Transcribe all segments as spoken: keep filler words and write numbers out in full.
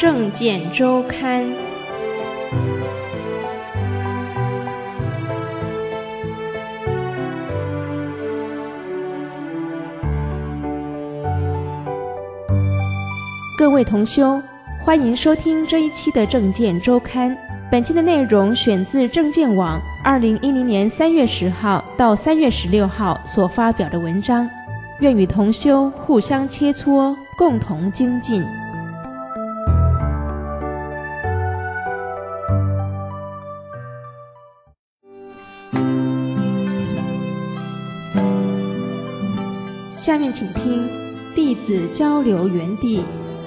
政见周刊》。各位同修，欢迎收听这一期的政见周刊。本期的内容选自政见网二零一零年三月十号到三月十六号所发表的文章，愿与同修互相切磋，共同精进。下面请听弟子交流园地。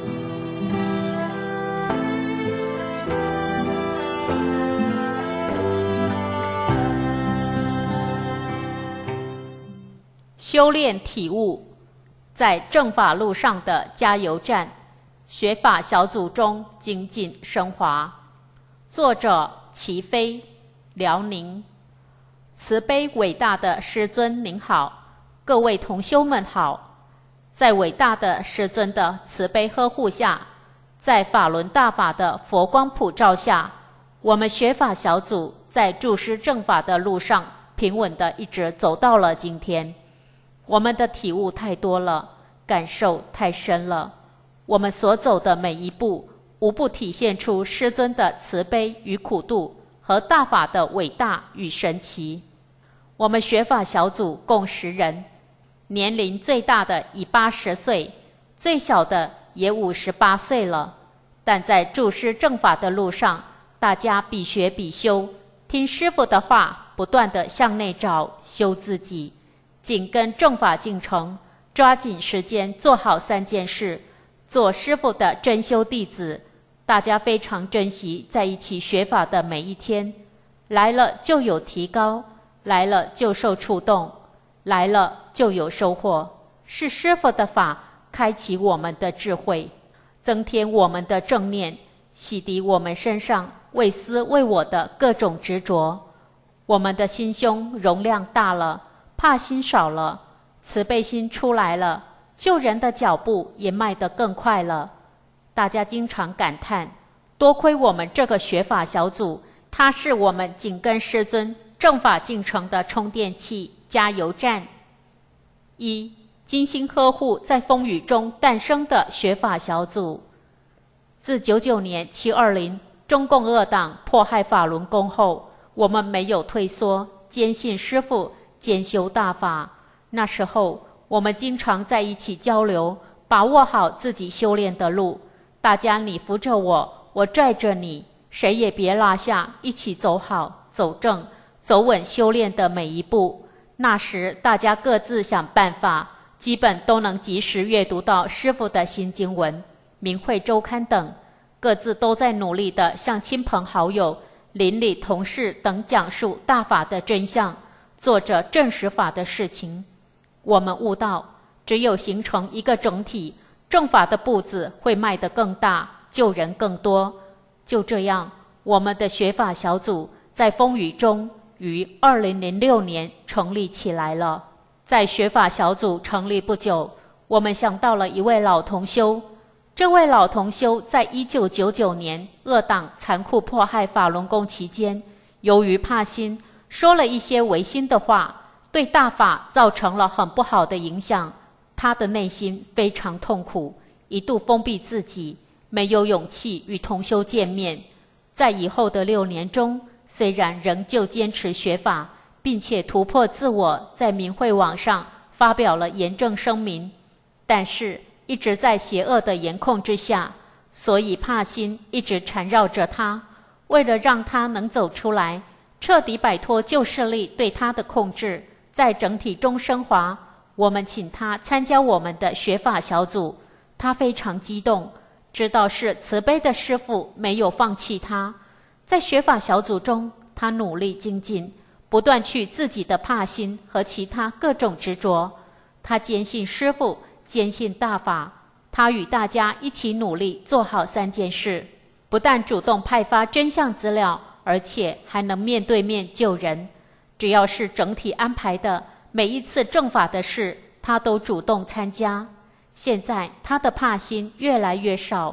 修炼体悟，在正法路上的加油站，学法小组中精进升华。作者齐飞，辽宁。慈悲伟大的师尊您好，各位同修们好。在伟大的师尊的慈悲呵护下，在法轮大法的佛光普照下，我们学法小组在注师正法的路上平稳地一直走到了今天。我们的体悟太多了，感受太深了。我们所走的每一步，无不体现出师尊的慈悲与苦度和大法的伟大与神奇。我们学法小组共十人，年龄最大的已八十岁，最小的也五十八岁了。但在注师正法的路上，大家必学必修，听师父的话，不断地向内找，修自己。紧跟正法进程，抓紧时间做好三件事，做师父的真修弟子。大家非常珍惜在一起学法的每一天，来了就有提高，来了就受触动，来了就有收获。是师父的法开启我们的智慧，增添我们的正念，洗涤我们身上为私为我的各种执着。我们的心胸容量大了，怕心少了，慈悲心出来了，救人的脚步也迈得更快了。大家经常感叹，多亏我们这个学法小组，它是我们紧跟师尊正法进程的充电器、加油站。一、精心呵护在风雨中诞生的学法小组。自九九年七二零中共恶党迫害法轮功后，我们没有退缩，坚信师父，兼修大法。那时候我们经常在一起交流，把握好自己修炼的路。大家你扶着我，我拽着你，谁也别落下，一起走好走正走稳修炼的每一步。那时大家各自想办法，基本都能及时阅读到师父的新经文、明慧周刊等，各自都在努力地向亲朋好友、邻里同事等讲述大法的真相，做着正实法的事情。我们悟到，只有形成一个整体，正法的步子会迈得更大，救人更多。就这样，我们的学法小组在风雨中于二零零六年成立起来了。在学法小组成立不久，我们想到了一位老同修。这位老同修在一九九九年恶党残酷迫害法轮功期间，由于怕心，说了一些违心的话，对大法造成了很不好的影响。他的内心非常痛苦，一度封闭自己，没有勇气与同修见面。在以后的六年中，虽然仍旧坚持学法，并且突破自我，在明慧网上发表了严正声明，但是一直在邪恶的严控之下，所以怕心一直缠绕着他。为了让他能走出来，彻底摆脱旧势力对他的控制，在整体中升华，我们请他参加我们的学法小组。他非常激动，知道是慈悲的师父没有放弃他。在学法小组中，他努力精进，不断去自己的怕心和其他各种执着。他坚信师父，坚信大法。他与大家一起努力做好三件事，不但主动派发真相资料，而且还能面对面救人。只要是整体安排的每一次正法的事，他都主动参加。现在他的怕心越来越少，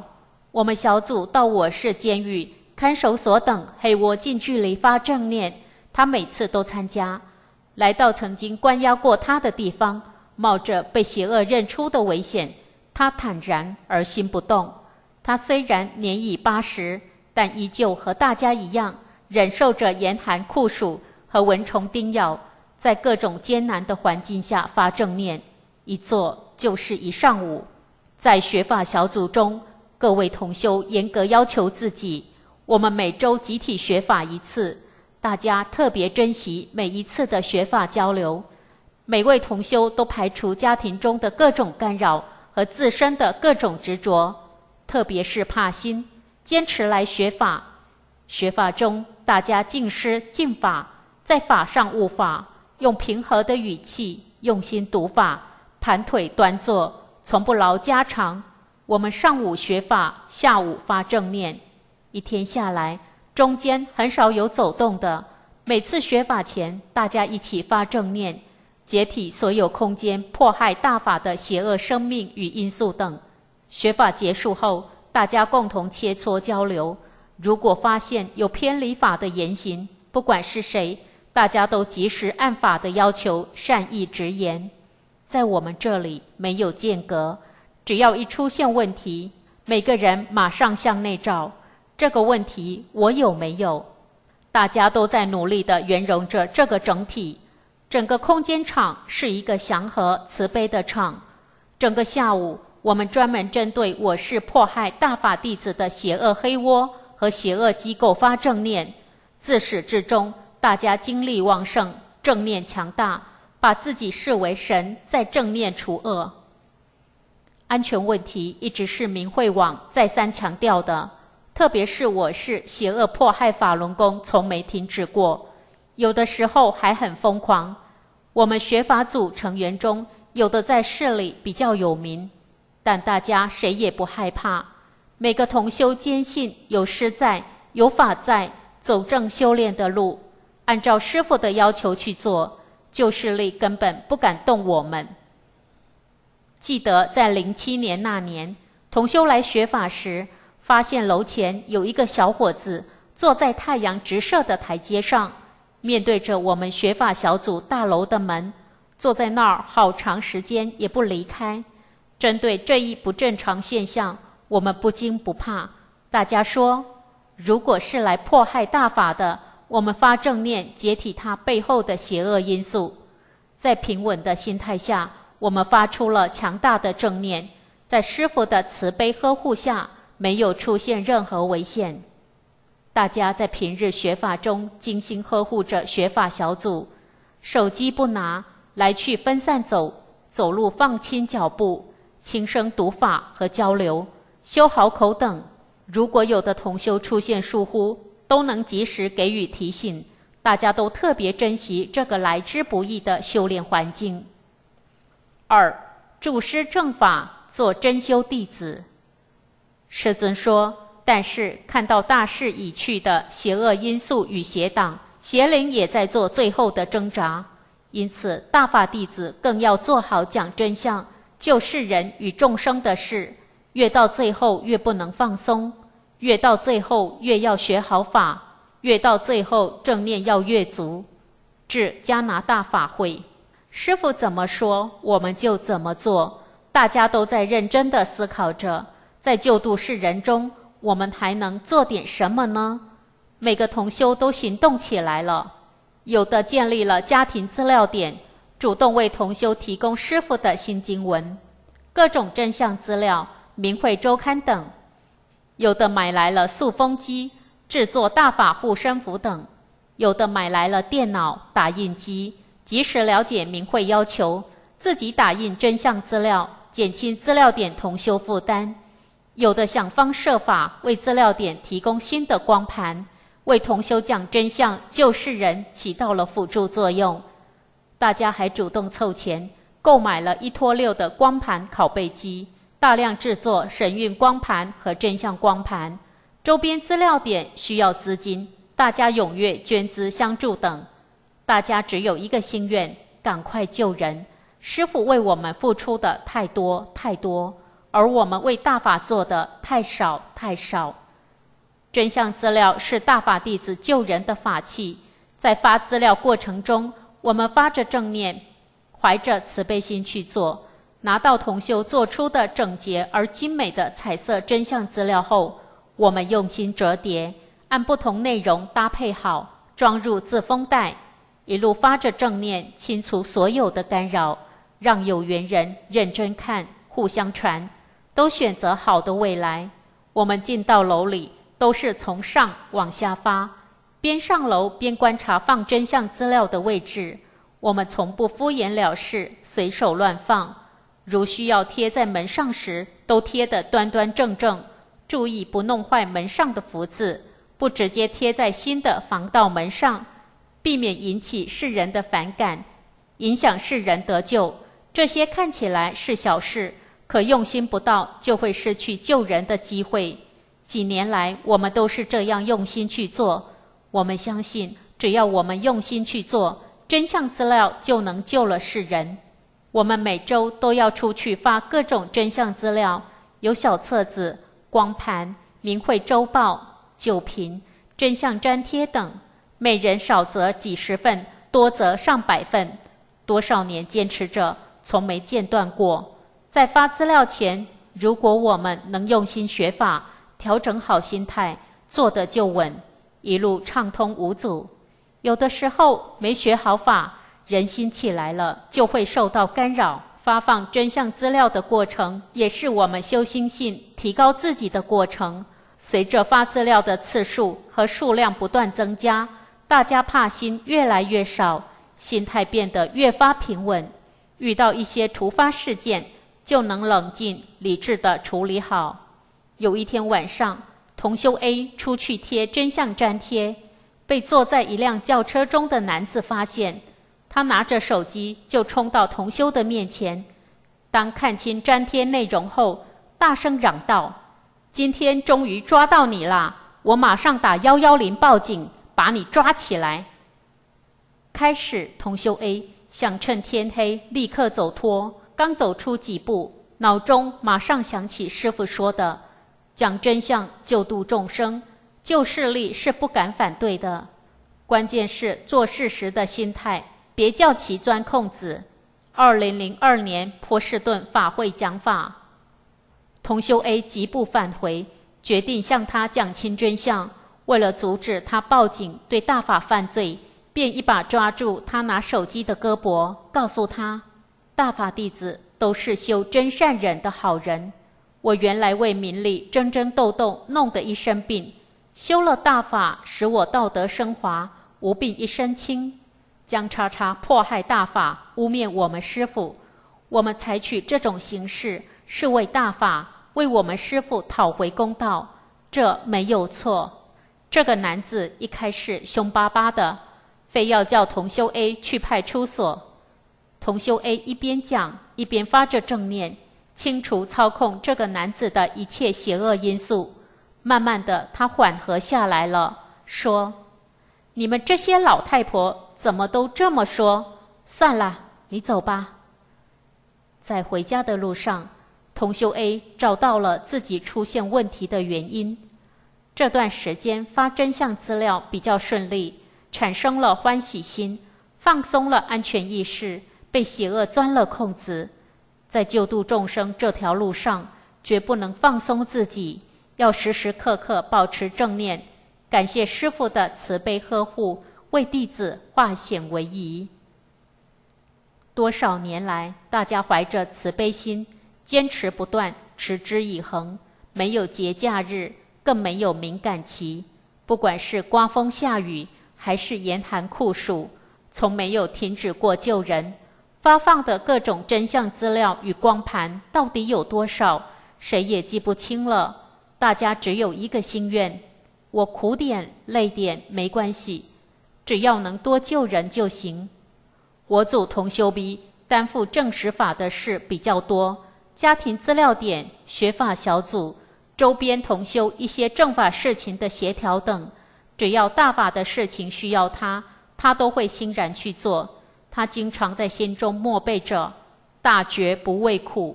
我们小组到我市监狱、看守所等黑窝近距离发正念，他每次都参加。来到曾经关押过他的地方，冒着被邪恶认出的危险，他坦然而心不动。他虽然年已八十，但依旧和大家一样，忍受着严寒酷暑和蚊虫叮咬，在各种艰难的环境下发正念，一坐就是一上午。在学法小组中，各位同修严格要求自己，我们每周集体学法一次，大家特别珍惜每一次的学法交流。每位同修都排除家庭中的各种干扰和自身的各种执着，特别是怕心，坚持来学法。学法中，大家敬师敬法，在法上悟法，用平和的语气用心读法，盘腿端坐，从不劳家常。我们上午学法，下午发正念，一天下来中间很少有走动的。每次学法前，大家一起发正念，解体所有空间迫害大法的邪恶生命与因素等。学法结束后，大家共同切磋交流，如果发现有偏离法的言行，不管是谁，大家都及时按法的要求善意直言。在我们这里没有间隔，只要一出现问题，每个人马上向内照，这个问题我有没有？大家都在努力地圆融着这个整体。整个空间场是一个祥和慈悲的场。整个下午，我们专门针对我市迫害大法弟子的邪恶黑窝和邪恶机构发正念。自始至终，大家精力旺盛，正念强大，把自己视为神，在正念除恶。安全问题一直是明慧网再三强调的，特别是我市邪恶迫害法轮功从没停止过，有的时候还很疯狂。我们学法组成员中，有的在市里比较有名，但大家谁也不害怕。每个同修坚信有师在，有法在，走正修炼的路，按照师父的要求去做，旧势力根本不敢动我们。记得在零七年那年，同修来学法时，发现楼前有一个小伙子坐在太阳直射的台阶上，面对着我们学法小组大楼的门，坐在那儿好长时间也不离开。针对这一不正常现象，我们不惊不怕。大家说，如果是来迫害大法的，我们发正念解体他背后的邪恶因素。在平稳的心态下，我们发出了强大的正念，在师父的慈悲呵护下，没有出现任何危险。大家在平日学法中精心呵护着学法小组，手机不拿，来去分散走，走路放轻脚步，轻声读法和交流，修好口等。如果有的同修出现疏忽，都能及时给予提醒。大家都特别珍惜这个来之不易的修炼环境。二，助师正法，做真修弟子。师尊说，但是看到大势已去的邪恶因素与邪党，邪灵也在做最后的挣扎，因此大法弟子更要做好讲真相、救世人与众生的事，越到最后越不能放松，越到最后越要学好法，越到最后正念要越足。至加拿大法会，师父怎么说我们就怎么做，大家都在认真地思考着，在救度世人中，我们还能做点什么呢？每个同修都行动起来了，有的建立了家庭资料点，主动为同修提供师父的新经文、各种真相资料、明慧周刊等；有的买来了塑封机，制作大法护身符等；有的买来了电脑、打印机，及时了解明慧要求，自己打印真相资料，减轻资料点同修负担；有的想方设法为资料点提供新的光盘，为同修讲真相、救世人起到了辅助作用。大家还主动凑钱购买了一拖六的光盘拷贝机，大量制作神韵光盘和真相光盘。周边资料点需要资金，大家踊跃捐资相助等。大家只有一个心愿，赶快救人。师父为我们付出的太多太多， 而我们为大法做的太少太少。真相资料是大法弟子救人的法器，在发资料过程中，我们发着正念，怀着慈悲心去做。拿到同修做出的整洁而精美的彩色真相资料后，我们用心折叠，按不同内容搭配好，装入自封袋，一路发着正念，清除所有的干扰，让有缘人认真看，互相传，都选择好的未来。我们进到楼里都是从上往下发，边上楼边观察放真相资料的位置。我们从不敷衍了事，随手乱放。如需要贴在门上时，都贴得端端正正，注意不弄坏门上的福字，不直接贴在新的防盗门上，避免引起世人的反感，影响世人得救。这些看起来是小事，可用心不到，就会失去救人的机会。几年来，我们都是这样用心去做。我们相信，只要我们用心去做，真相资料就能救了世人。我们每周都要出去发各种真相资料，有小册子、光盘、明慧周报、酒瓶、真相粘贴等，每人少则几十份，多则上百份。多少年坚持着，从没间断过。在发资料前，如果我们能用心学法，调整好心态，做得就稳，一路畅通无阻。有的时候没学好法，人心起来了，就会受到干扰。发放真相资料的过程，也是我们修心性、提高自己的过程。随着发资料的次数和数量不断增加，大家怕心越来越少，心态变得越发平稳。遇到一些突发事件，就能冷静理智地处理好。有一天晚上，同修 A 出去贴真相粘贴，被坐在一辆轿车中的男子发现。他拿着手机就冲到同修的面前，当看清粘贴内容后，大声嚷道：今天终于抓到你啦！我马上打一一零报警，把你抓起来。开始，同修 A 想趁天黑立刻走脱，刚走出几步，脑中马上想起师父说的，讲真相救度众生，救势力是不敢反对的，关键是做事时的心态，别叫其钻空子。二零零二年波士顿法会讲法，同修 A 急步返回，决定向他讲清真相。为了阻止他报警对大法犯罪，便一把抓住他拿手机的胳膊，告诉他：大法弟子都是修真善忍的好人，我原来为名利争争斗斗，弄得一身病，修了大法，使我道德升华，无病一身轻。江叉叉迫害大法，污蔑我们师父，我们采取这种形式，是为大法，为我们师父讨回公道，这没有错。这个男子一开始凶巴巴的，非要叫同修 A 去派出所。同修 A 一边讲，一边发着正念，清除操控这个男子的一切邪恶因素。慢慢的，他缓和下来了，说：你们这些老太婆怎么都这么说？算了，你走吧。在回家的路上，同修 A 找到了自己出现问题的原因。这段时间发真相资料比较顺利，产生了欢喜心，放松了安全意识，被邪恶钻了空子。在救度众生这条路上，绝不能放松自己，要时时刻刻保持正念，感谢师父的慈悲呵护，为弟子化险为夷。多少年来，大家怀着慈悲心，坚持不断，持之以恒，没有节假日，更没有敏感期。不管是刮风下雨，还是严寒酷暑，从没有停止过救人。发放的各种真相资料与光盘到底有多少，谁也记不清了。大家只有一个心愿，我苦点累点没关系，只要能多救人就行。我组同修 B 担负正实法的事比较多，家庭资料点、学法小组、周边同修一些正法事情的协调等，只要大法的事情需要他，他都会欣然去做。他经常在心中默背着：大觉不畏苦，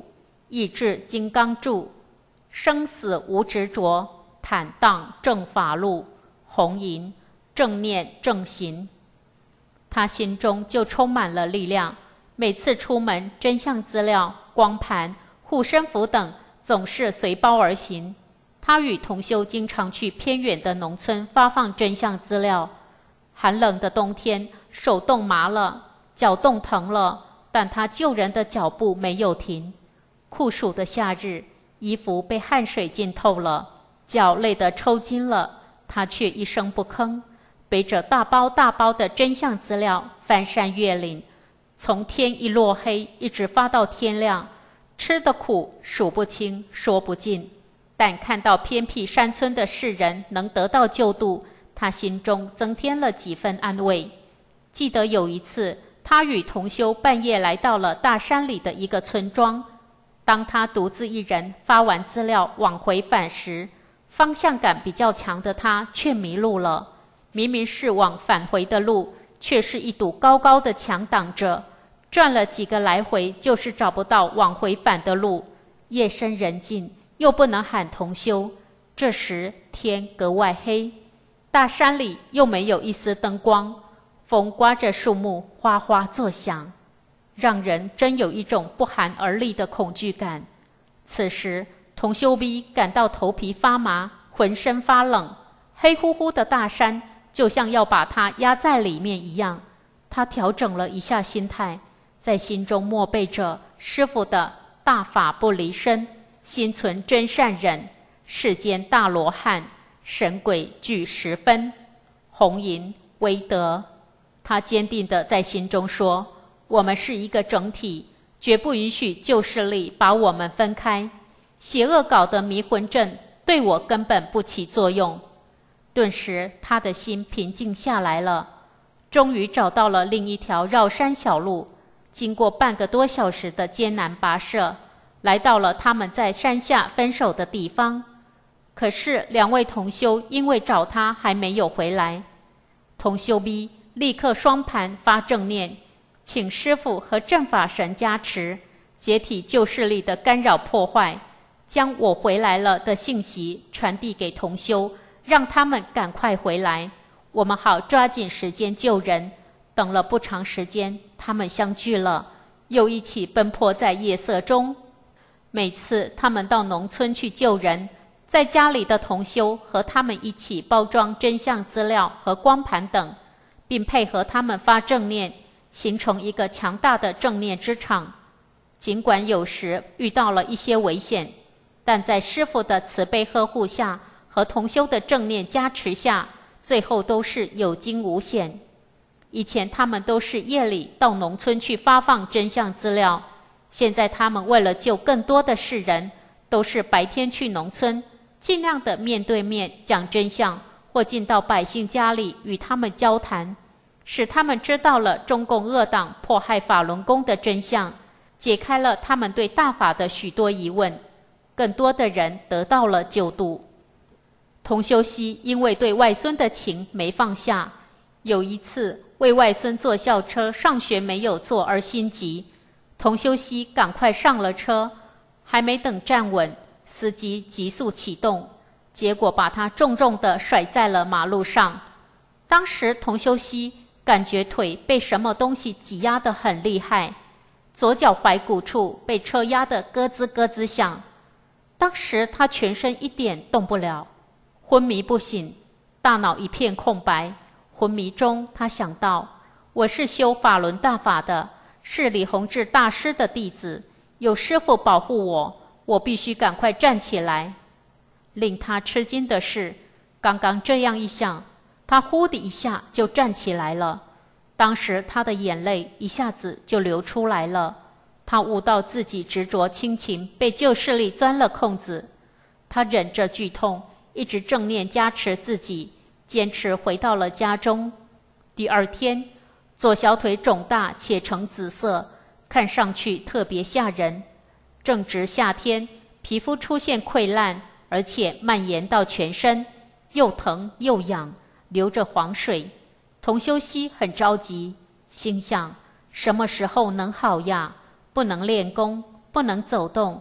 意志金刚柱，生死无执着，坦荡正法路，红银正念正行。他心中就充满了力量，每次出门，真相资料、光盘、护身符等总是随包而行。他与同修经常去偏远的农村发放真相资料。寒冷的冬天，手冻麻了，脚冻疼了，但他救人的脚步没有停。酷暑的夏日，衣服被汗水浸透了，脚累得抽筋了，他却一声不吭，背着大包大包的真相资料翻山越岭，从天一落黑一直发到天亮，吃的苦数不清说不尽，但看到偏僻山村的世人能得到救度，他心中增添了几分安慰。记得有一次，他与同修半夜来到了大山里的一个村庄，当他独自一人发完资料往回返时，方向感比较强的他却迷路了。明明是往返回的路，却是一堵高高的墙挡着，转了几个来回就是找不到往回返的路。夜深人静，又不能喊同修，这时天格外黑，大山里又没有一丝灯光，风刮着树木哗哗作响，让人真有一种不寒而栗的恐惧感。此时同修 B 感到头皮发麻，浑身发冷，黑乎乎的大山就像要把他压在里面一样。他调整了一下心态，在心中默背着师父的大法不离身，心存真善忍，世间大罗汉，神鬼俱十分，红银威德。他坚定地在心中说，我们是一个整体，绝不允许旧势力把我们分开，邪恶搞的迷魂阵对我根本不起作用。顿时他的心平静下来了，终于找到了另一条绕山小路。经过半个多小时的艰难跋涉，来到了他们在山下分手的地方。可是两位同修因为找他还没有回来。同修 B 立刻双盘发正念，请师父和正法神加持，解体旧势力的干扰破坏，将我回来了的信息传递给同修，让他们赶快回来，我们好抓紧时间救人。等了不长时间，他们相聚了，又一起奔波在夜色中。每次他们到农村去救人，在家里的同修和他们一起包装真相资料和光盘等，并配合他们发正念，形成一个强大的正念之场。尽管有时遇到了一些危险，但在师父的慈悲呵护下和同修的正念加持下，最后都是有惊无险。以前他们都是夜里到农村去发放真相资料，现在他们为了救更多的世人，都是白天去农村，尽量的面对面讲真相，或进到百姓家里与他们交谈，使他们知道了中共恶党迫害法轮功的真相，解开了他们对大法的许多疑问，更多的人得到了救度。同修熙因为对外孙的情没放下，有一次为外孙坐校车上学没有坐而心急，同修熙赶快上了车，还没等站稳，司机急速启动，结果把他重重地甩在了马路上。当时同修熙感觉腿被什么东西挤压得很厉害，左脚踝骨处被车压得咯吱咯吱响。当时他全身一点动不了，昏迷不醒，大脑一片空白。昏迷中他想到，我是修法轮大法的，是李洪志大师的弟子，有师父保护我，我必须赶快站起来。令他吃惊的是，刚刚这样一想，他呼的一下就站起来了。当时他的眼泪一下子就流出来了，他悟到自己执着亲情被旧势力钻了空子。他忍着剧痛，一直正念加持自己，坚持回到了家中。第二天，左小腿肿大且呈紫色，看上去特别吓人。正值夏天，皮肤出现溃烂，而且蔓延到全身，又疼又痒，流着黄水。同修熙很着急，心想什么时候能好呀？不能练功，不能走动，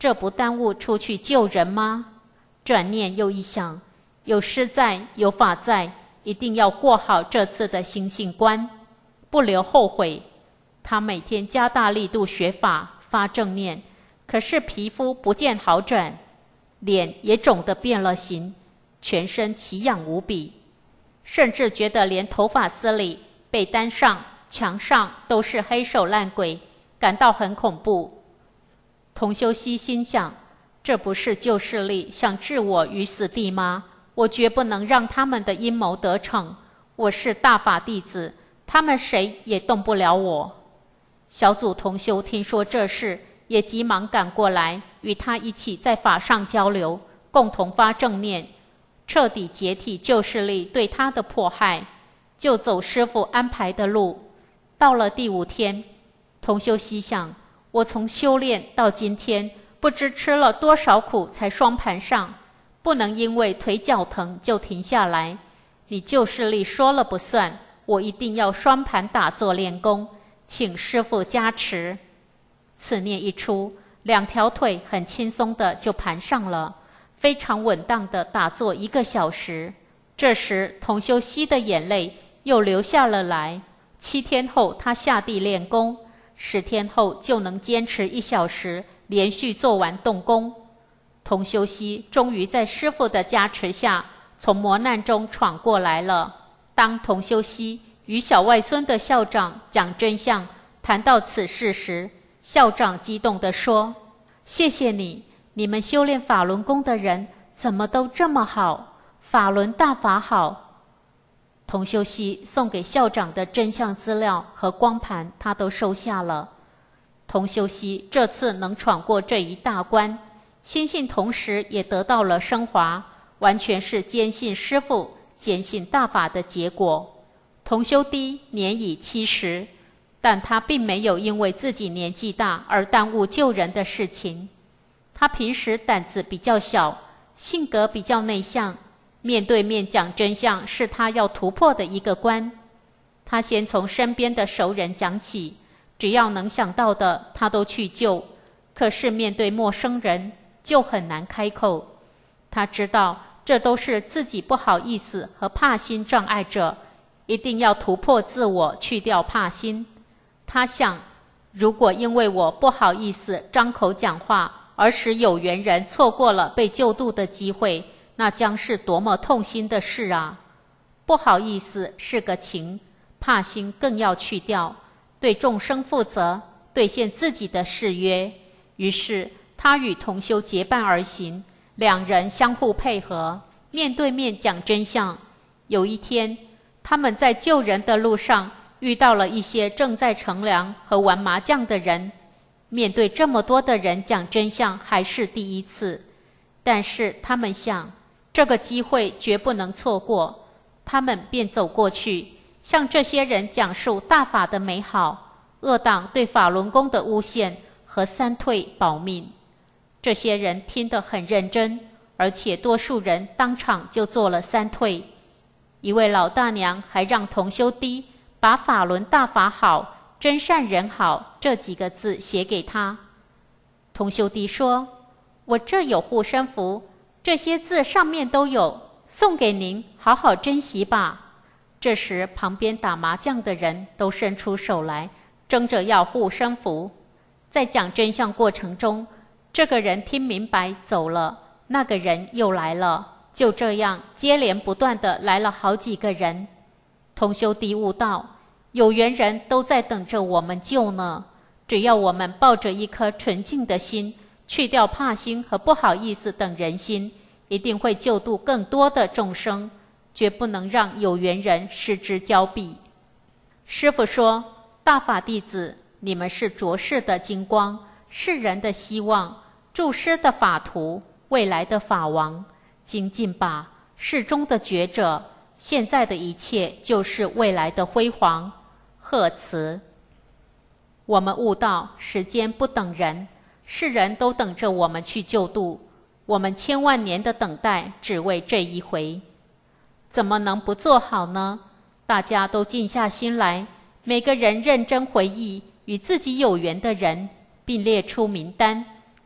这不耽误出去救人吗？转念又一想，有师在，有法在，一定要过好这次的心性关，不留后悔。他每天加大力度学法，发正念，可是皮肤不见好转，脸也肿得变了形，全身奇痒无比，甚至觉得连头发丝里、被单上、墙上都是黑手烂鬼，感到很恐怖。同修西心想，这不是旧势力想置我于死地吗？我绝不能让他们的阴谋得逞。我是大法弟子，他们谁也动不了我。小组同修听说这事，也急忙赶过来，与他一起在法上交流，共同发正念，彻底解体旧势力对他的迫害，就走师父安排的路。到了第五天，同修西想，我从修炼到今天，不知吃了多少苦才双盘上，不能因为腿脚疼就停下来。你旧势力说了不算，我一定要双盘打坐练功，请师父加持。此念一出，两条腿很轻松的就盘上了，非常稳当的打坐一个小时。这时同修西的眼泪又流下了来。七天后他下地练功，十天后就能坚持一小时连续做完动功。同修西终于在师父的加持下从磨难中闯过来了。当同修西与小外孙的校长讲真相谈到此事时，校长激动地说，谢谢你，你们修炼法轮功的人怎么都这么好，法轮大法好。同修西送给校长的真相资料和光盘他都收下了。同修西这次能闯过这一大关，心性同时也得到了升华，完全是坚信师父、坚信大法的结果。同修低年已七十，但他并没有因为自己年纪大而耽误救人的事情。他平时胆子比较小，性格比较内向，面对面讲真相是他要突破的一个关。他先从身边的熟人讲起，只要能想到的他都去救，可是面对陌生人就很难开口。他知道这都是自己不好意思和怕心障碍着，一定要突破自我，去掉怕心。他想，如果因为我不好意思张口讲话而使有缘人错过了被救度的机会，那将是多么痛心的事啊！不好意思是个情，怕心更要去掉，对众生负责，兑现自己的誓约。于是他与同修结伴而行，两人相互配合，面对面讲真相。有一天，他们在救人的路上遇到了一些正在乘凉和玩麻将的人。面对这么多的人讲真相还是第一次，但是他们想，这个机会绝不能错过。他们便走过去，向这些人讲述大法的美好，恶党对法轮功的诬陷和三退保命。这些人听得很认真，而且多数人当场就做了三退。一位老大娘还让同修低把法轮大法好，真善人好这几个字写给他。同修低说，我这有护身符，这些字上面都有，送给您，好好珍惜吧。这时旁边打麻将的人都伸出手来，争着要护身符。在讲真相过程中，这个人听明白走了，那个人又来了，就这样接连不断的来了好几个人。同修低悟道，有缘人都在等着我们救呢，只要我们抱着一颗纯净的心，去掉怕心和不好意思等人心，一定会救度更多的众生，绝不能让有缘人失之交臂。师父说，大法弟子，你们是浊世的金光，世人的希望，助师的法图，未来的法王，精进吧，世中的觉者，现在的一切就是未来的辉煌。贺词。我们悟道，时间不等人，世人都等着我们去救度，我们千万年的等待只为这一回，怎么能不做好呢？大家都静下心来，每个人认真回忆与自己有缘的人，并列出名单，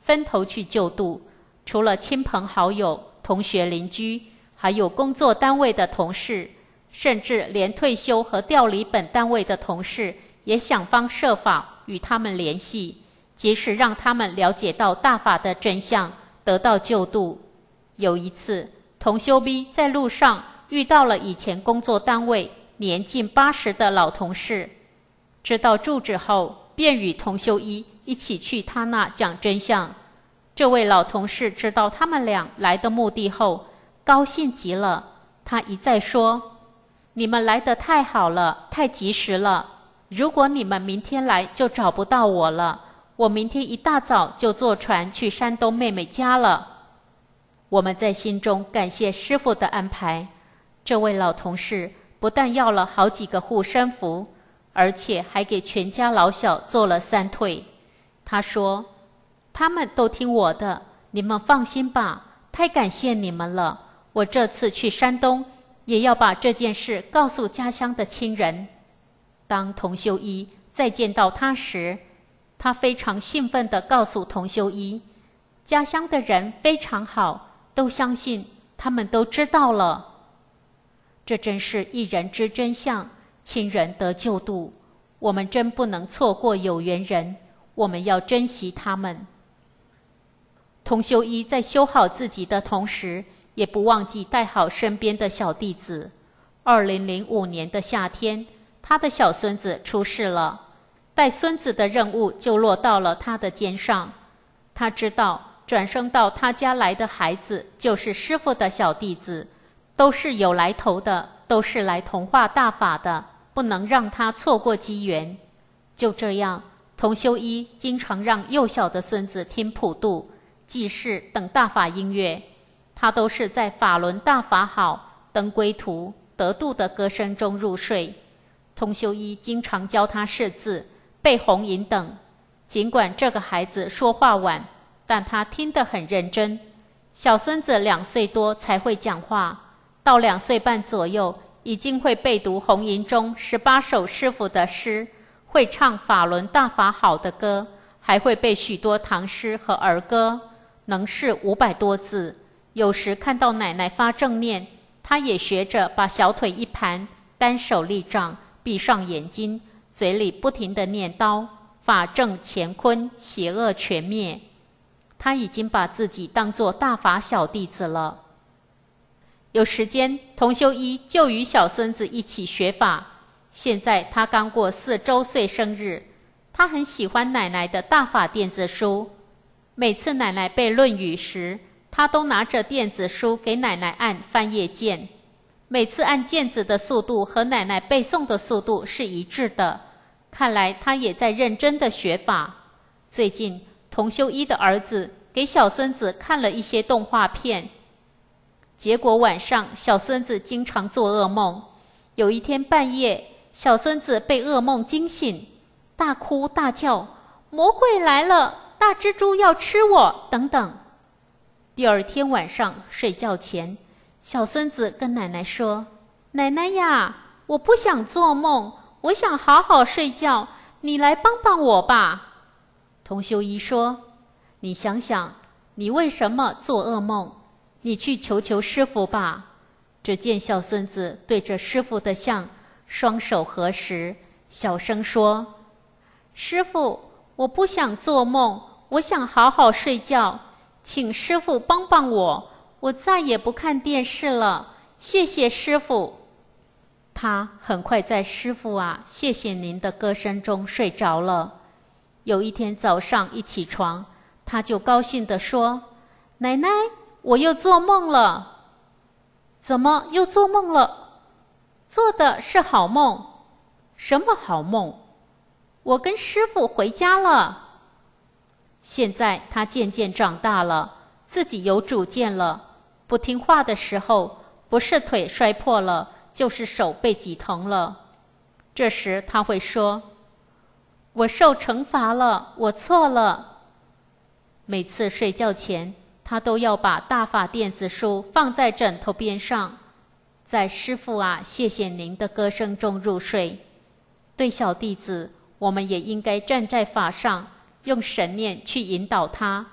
分头去救度，除了亲朋好友、同学邻居，还有工作单位的同事，甚至连退休和调离本单位的同事也想方设法与他们联系，及时让他们了解到大法的真相，得到救度。有一次，同修 B 在路上遇到了以前工作单位年近八十的老同事，知道住址后，便与同修一一起去他那讲真相。这位老同事知道他们俩来的目的后，高兴极了。他一再说：“你们来得太好了，太及时了。如果你们明天来，就找不到我了。我明天一大早就坐船去山东妹妹家了。”我们在心中感谢师父的安排。这位老同事不但要了好几个护身符，而且还给全家老小做了三退。他说：“他们都听我的，你们放心吧，太感谢你们了。我这次去山东，也要把这件事告诉家乡的亲人。”当同修一再见到他时，他非常兴奋地告诉同修一，家乡的人非常好，都相信，他们都知道了。这真是一人知真相，亲人得救度。我们真不能错过有缘人，我们要珍惜他们。同修一在修好自己的同时，也不忘记带好身边的小弟子。二零零五年的夏天，他的小孙子出世了，带孙子的任务就落到了他的肩上。他知道转生到他家来的孩子就是师父的小弟子，都是有来头的，都是来同化大法的，不能让他错过机缘。就这样，同修一经常让幼小的孙子听普度、济世等大法音乐，他都是在法轮大法好、登归途、得度的歌声中入睡。同修一经常教他识字、背红引等。尽管这个孩子说话晚，但他听得很认真。小孙子两岁多才会讲话，到两岁半左右，已经会背读红吟中十八首师父的诗，会唱法轮大法好的歌，还会背许多唐诗和儿歌，能识五百多字。有时看到奶奶发正念，他也学着把小腿一盘，单手立杖，闭上眼睛，嘴里不停地念叨：法正乾坤，邪恶全灭。他已经把自己当作大法小弟子了。有时间，同修一就与小孙子一起学法。现在他刚过四周岁生日，他很喜欢奶奶的大法电子书。每次奶奶背《论语》时，他都拿着电子书给奶奶按翻页键。每次按键子的速度和奶奶背诵的速度是一致的，看来他也在认真的学法。最近，同修一的儿子给小孙子看了一些动画片，结果晚上小孙子经常做噩梦。有一天半夜，小孙子被噩梦惊醒，大哭大叫：“魔鬼来了，大蜘蛛要吃我！”等等。第二天晚上睡觉前，小孙子跟奶奶说：“奶奶呀，我不想做梦，我想好好睡觉，你来帮帮我吧。”同修一说：“你想想，你为什么做噩梦？你去求求师父吧。”只见小孙子对着师父的像，双手合十，小声说：“师父，我不想做梦，我想好好睡觉，请师父帮帮我，我再也不看电视了，谢谢师父。”他很快在师父啊，谢谢您的歌声中睡着了。有一天早上一起床，他就高兴地说：“奶奶，我又做梦了。”“怎么又做梦了？”“做的是好梦。”“什么好梦？”“我跟师父回家了。”现在他渐渐长大了，自己有主见了。不听话的时候，不是腿摔破了，就是手被挤疼了。这时他会说：“我受惩罚了，我错了。”每次睡觉前，他都要把大法电子书放在枕头边上，在师父啊，谢谢您的歌声中入睡。对小弟子，我们也应该站在法上，用神念去引导他，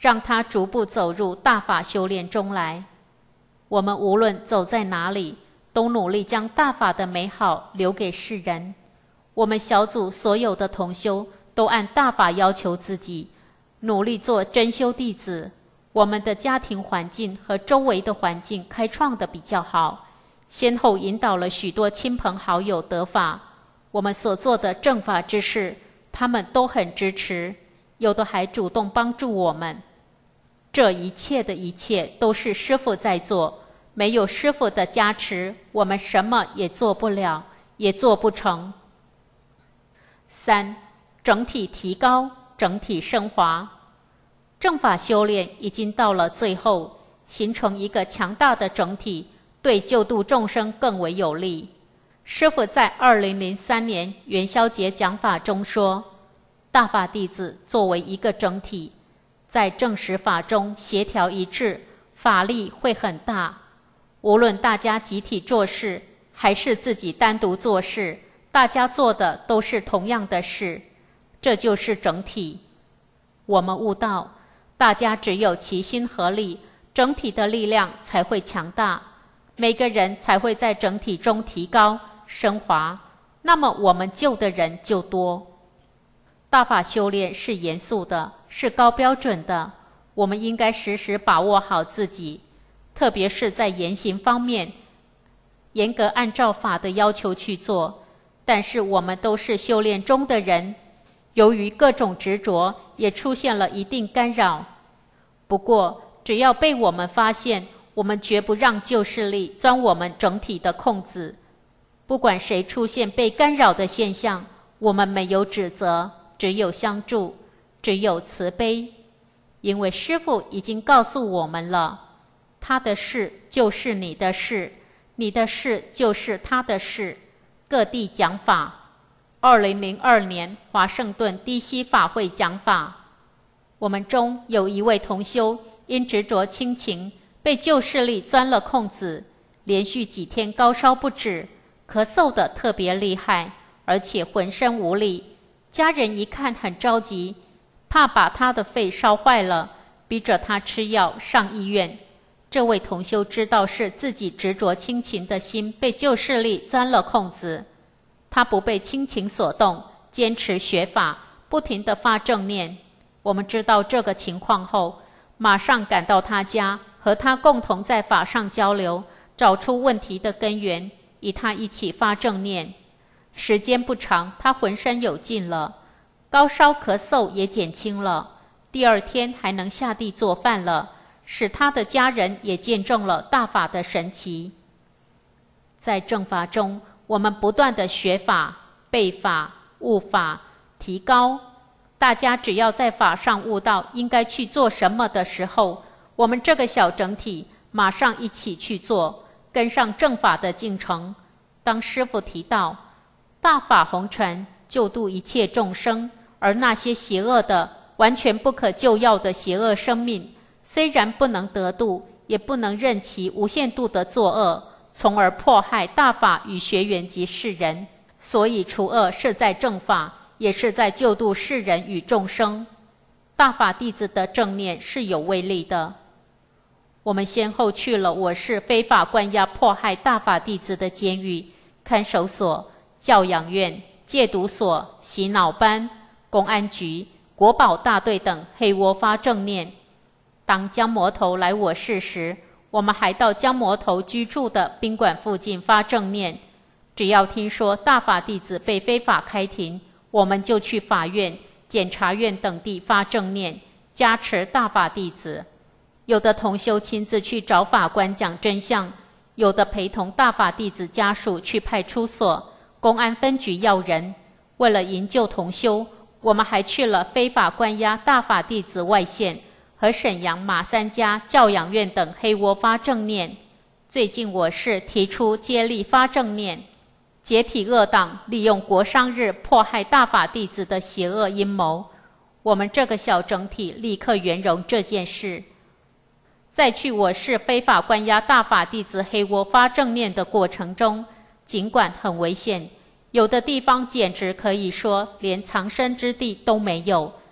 让他逐步走入大法修炼中来。我们无论走在哪里，都努力将大法的美好留给世人。我们小组所有的同修都按大法要求自己，努力做真修弟子。我们的家庭环境和周围的环境开创得比较好，先后引导了许多亲朋好友得法。我们所做的正法之事，他们都很支持，有的还主动帮助我们。这一切的一切都是师父在做，没有师父的加持，我们什么也做不了，也做不成。三、整体提高，整体升华。正法修炼已经到了最后，形成一个强大的整体，对救度众生更为有利。师父在二零零三年元宵节讲法中说，大法弟子作为一个整体，在正实法中协调一致，法力会很大。无论大家集体做事，还是自己单独做事，大家做的都是同样的事，这就是整体。我们悟到，大家只有齐心合力，整体的力量才会强大，每个人才会在整体中提高升华，那么我们救的人就多。大法修炼是严肃的，是高标准的，我们应该时时把握好自己，特别是在言行方面，严格按照法的要求去做。但是我们都是修炼中的人，由于各种执着，也出现了一定干扰。不过，只要被我们发现，我们绝不让旧势力钻我们整体的空子。不管谁出现被干扰的现象，我们没有指责，只有相助，只有慈悲。因为师父已经告诉我们了，他的事就是你的事，你的事就是他的事。各地讲法，二零零二年华盛顿 D C 法会讲法，我们中有一位同修因执着亲情，被旧势力钻了空子，连续几天高烧不止，咳嗽得特别厉害，而且浑身无力。家人一看很着急，怕把他的肺烧坏了，逼着他吃药上医院。这位同修知道是自己执着亲情的心被旧势力钻了空子，他不被亲情所动，坚持学法，不停地发正念。我们知道这个情况后，马上赶到他家，和他共同在法上交流，找出问题的根源，与他一起发正念。时间不长，他浑身有劲了，高烧咳嗽也减轻了，第二天还能下地做饭了，使他的家人也见证了大法的神奇。在正法中，我们不断地学法、背法、悟法、提高。大家只要在法上悟到应该去做什么的时候，我们这个小整体马上一起去做，跟上正法的进程。当师父提到大法红尘，救度一切众生，而那些邪恶的、完全不可救药的邪恶生命，虽然不能得度，也不能任其无限度的作恶，从而迫害大法与学员及世人。所以除恶是在正法，也是在救度世人与众生。大法弟子的正念是有威力的。我们先后去了我市非法关押迫害大法弟子的监狱、看守所、教养院、戒毒所、洗脑班、公安局、国保大队等黑窝发正念。当江魔头来我市时，我们还到江魔头居住的宾馆附近发正念。只要听说大法弟子被非法开庭，我们就去法院、检察院等地发正念，加持大法弟子。有的同修亲自去找法官讲真相，有的陪同大法弟子家属去派出所、公安分局要人。为了营救同修，我们还去了非法关押大法弟子外县和沈阳马三家教养院等黑窝发正念。最近我市提出接力发正念，解体恶党利用国殇日迫害大法弟子的邪恶阴谋。我们这个小整体立刻圆融这件事。在去我市非法关押大法弟子黑窝发正念的过程中，尽管很危险，有的地方简直可以说连藏身之地都没有，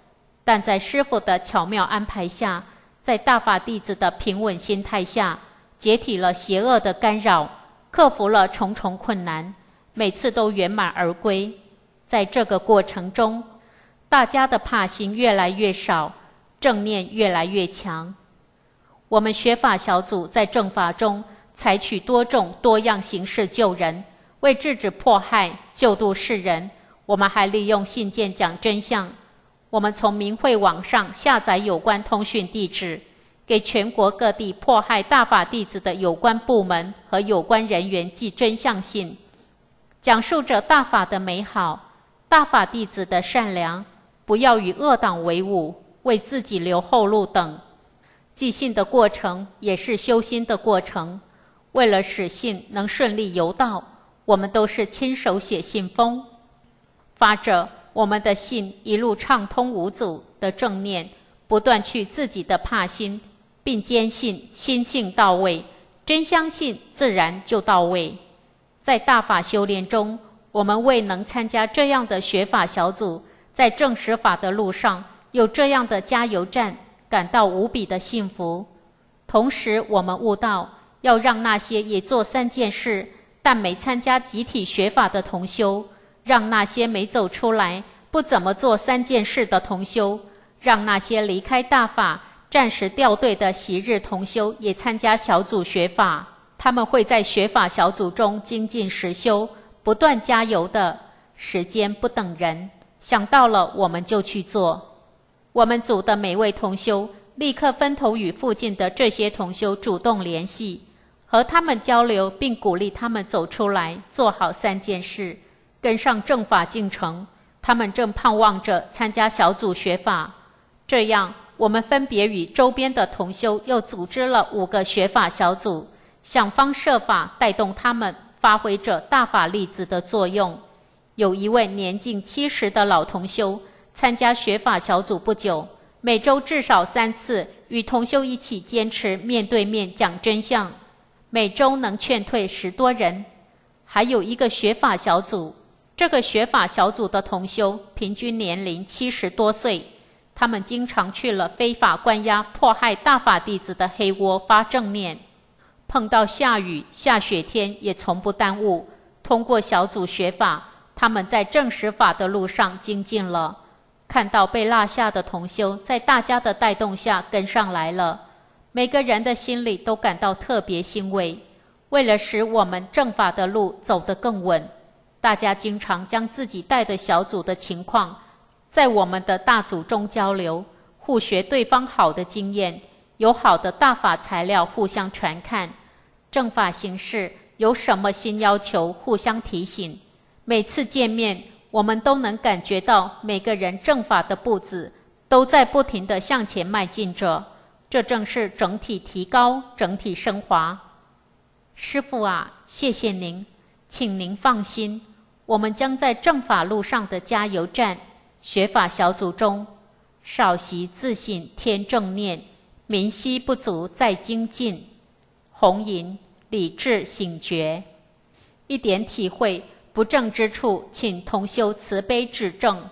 但在师父的巧妙安排下，在大法弟子的平稳心态下，解体了邪恶的干扰，克服了重重困难，每次都圆满而归。在这个过程中，大家的怕心越来越少，正念越来越强。我们学法小组在正法中采取多种多样形式救人，为制止迫害、救度世人，我们还利用信件讲真相。我们从明慧网上下载有关通讯地址，给全国各地迫害大法弟子的有关部门和有关人员寄真相信，讲述着大法的美好，大法弟子的善良，不要与恶党为伍，为自己留后路等。寄信的过程也是修心的过程，为了使信能顺利邮到，我们都是亲手写信封，发着我们的信一路畅通无阻的正念，不断去自己的怕心，并坚信心性到位，真相信自然就到位。在大法修炼中，我们为能参加这样的学法小组，在证实法的路上有这样的加油站，感到无比的幸福。同时我们悟到，要让那些也做三件事但没参加集体学法的同修，让那些没走出来不怎么做三件事的同修，让那些离开大法暂时掉队的昔日同修也参加小组学法。他们会在学法小组中精进实修，不断加油的。时间不等人，想到了我们就去做。我们组的每位同修立刻分头与附近的这些同修主动联系，和他们交流，并鼓励他们走出来，做好三件事，跟上正法进程。他们正盼望着参加小组学法。这样我们分别与周边的同修又组织了五个学法小组，想方设法带动他们发挥着大法粒子的作用。有一位年近七十的老同修参加学法小组不久，每周至少三次与同修一起坚持面对面讲真相，每周能劝退十多人。还有一个学法小组，这个学法小组的同修平均年龄七十多岁，他们经常去了非法关押迫害大法弟子的黑窝发正念，碰到下雨下雪天也从不耽误。通过小组学法，他们在证实法的路上精进了，看到被落下的同修在大家的带动下跟上来了，每个人的心里都感到特别欣慰。为了使我们正法的路走得更稳，大家经常将自己带的小组的情况在我们的大组中交流，互学对方好的经验，有好的大法材料互相传看，正法形式有什么新要求互相提醒。每次见面，我们都能感觉到每个人正法的步子都在不停地向前迈进着，这正是整体提高、整体升华。师父啊，谢谢您，请您放心，我们将在正法路上的加油站学法小组中，少习自省添正念，明晰不足再精进，弘引理智醒觉，一点体会不正之处，请同修慈悲指正。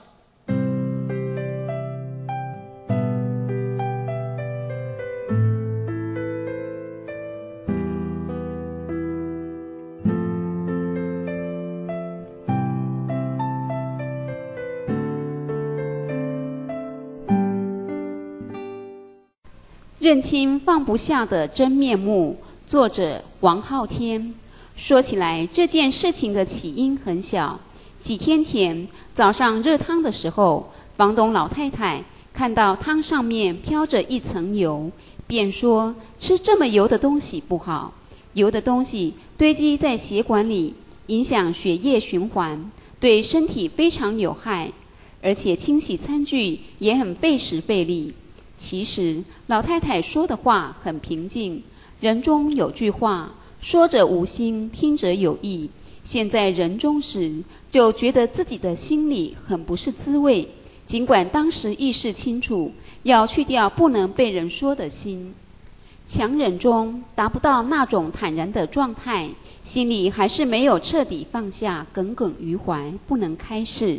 认清放不下的真面目，作者王浩天。说起来，这件事情的起因很小。几天前早上热汤的时候，房东老太太看到汤上面飘着一层油，便说吃这么油的东西不好，油的东西堆积在血管里，影响血液循环，对身体非常有害，而且清洗餐具也很费时费力。其实老太太说的话很平静，人中有句话，说者无心，听者有意。现在人中时，就觉得自己的心里很不是滋味，尽管当时意识清楚，要去掉不能被人说的心。强忍中达不到那种坦然的状态，心里还是没有彻底放下，耿耿于怀，不能开示。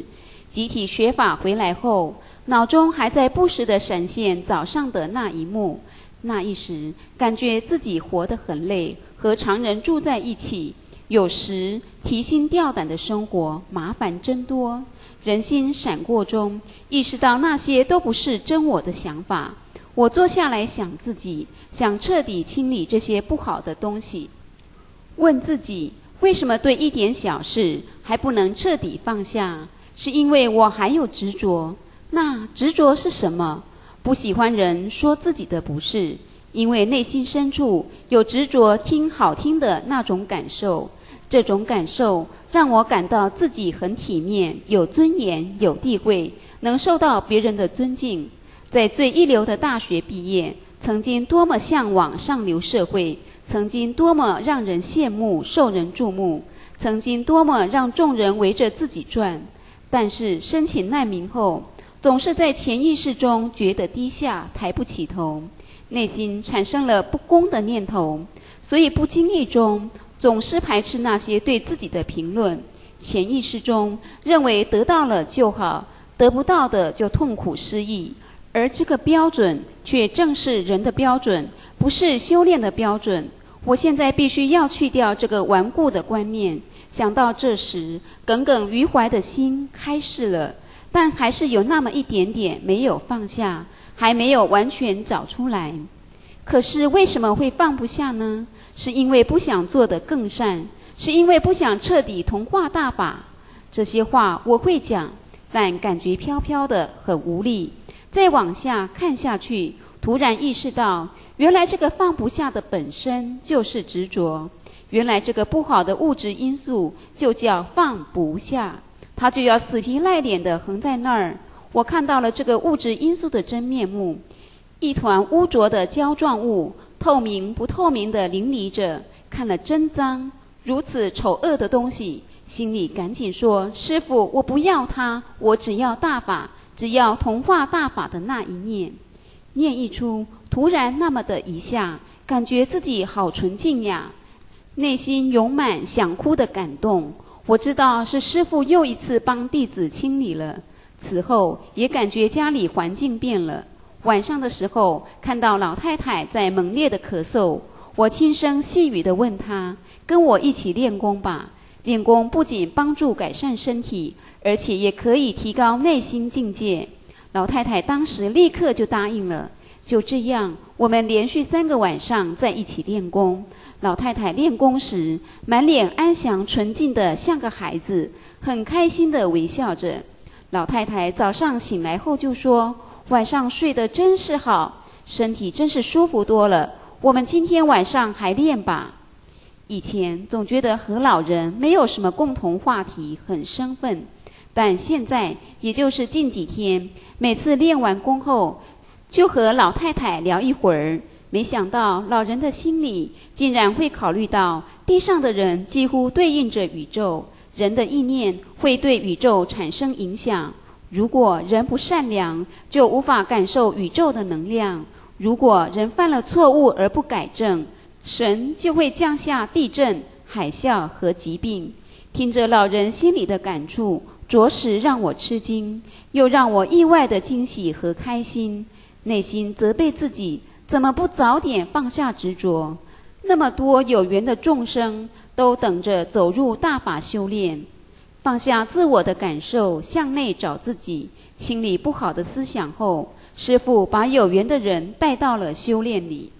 集体学法回来后，脑中还在不时地闪现早上的那一幕。那一时，感觉自己活得很累，和常人住在一起，有时提心吊胆的生活，麻烦真多。人心闪过中，意识到那些都不是真我的想法。我坐下来想自己，想彻底清理这些不好的东西。问自己，为什么对一点小事还不能彻底放下？是因为我还有执着。那执着是什么？不喜欢人说自己的不是，因为内心深处有执着听好听的那种感受。这种感受让我感到自己很体面，有尊严，有地位，能受到别人的尊敬。在最一流的大学毕业，曾经多么向往上流社会，曾经多么让人羡慕，受人注目，曾经多么让众人围着自己转。但是申请难民后，总是在潜意识中觉得低下，抬不起头，内心产生了不公的念头，所以不经意中总是排斥那些对自己的评论。潜意识中认为得到了就好，得不到的就痛苦失意，而这个标准却正是人的标准，不是修炼的标准。我现在必须要去掉这个顽固的观念。想到这时，耿耿于怀的心开示了，但还是有那么一点点没有放下，还没有完全找出来。可是为什么会放不下呢？是因为不想做得更善，是因为不想彻底同化大法。这些话我会讲，但感觉飘飘的，很无力。再往下看下去，突然意识到，原来这个放不下的本身就是执着，原来这个不好的物质因素就叫放不下，它就要死皮赖脸地横在那儿。我看到了这个物质因素的真面目，一团污浊的胶状物，透明不透明地淋漓着，看了真脏。如此丑恶的东西，心里赶紧说，师父，我不要它，我只要大法，只要同化大法的那一念。念一出，突然那么的一下，感觉自己好纯净呀，内心涌满想哭的感动。我知道是师父又一次帮弟子清理了。此后也感觉家里环境变了。晚上的时候，看到老太太在猛烈的咳嗽，我轻声细语地问她，跟我一起练功吧。练功不仅帮助改善身体，而且也可以提高内心境界。老太太当时立刻就答应了。就这样，我们连续三个晚上在一起练功。老太太练功时，满脸安详纯净的像个孩子，很开心地微笑着。老太太早上醒来后就说，晚上睡得真是好，身体真是舒服多了，我们今天晚上还练吧。以前总觉得和老人没有什么共同话题，很生分，但现在也就是近几天，每次练完功后就和老太太聊一会儿。没想到老人的心里竟然会考虑到，地上的人几乎对应着宇宙，人的意念会对宇宙产生影响。如果人不善良，就无法感受宇宙的能量。如果人犯了错误而不改正，神就会降下地震、海啸和疾病。听着老人心里的感触，着实让我吃惊，又让我意外的惊喜和开心。内心责备自己，怎么不早点放下执着？那么多有缘的众生都等着走入大法修炼。放下自我的感受，向内找自己，清理不好的思想后，师父把有缘的人带到了修炼里。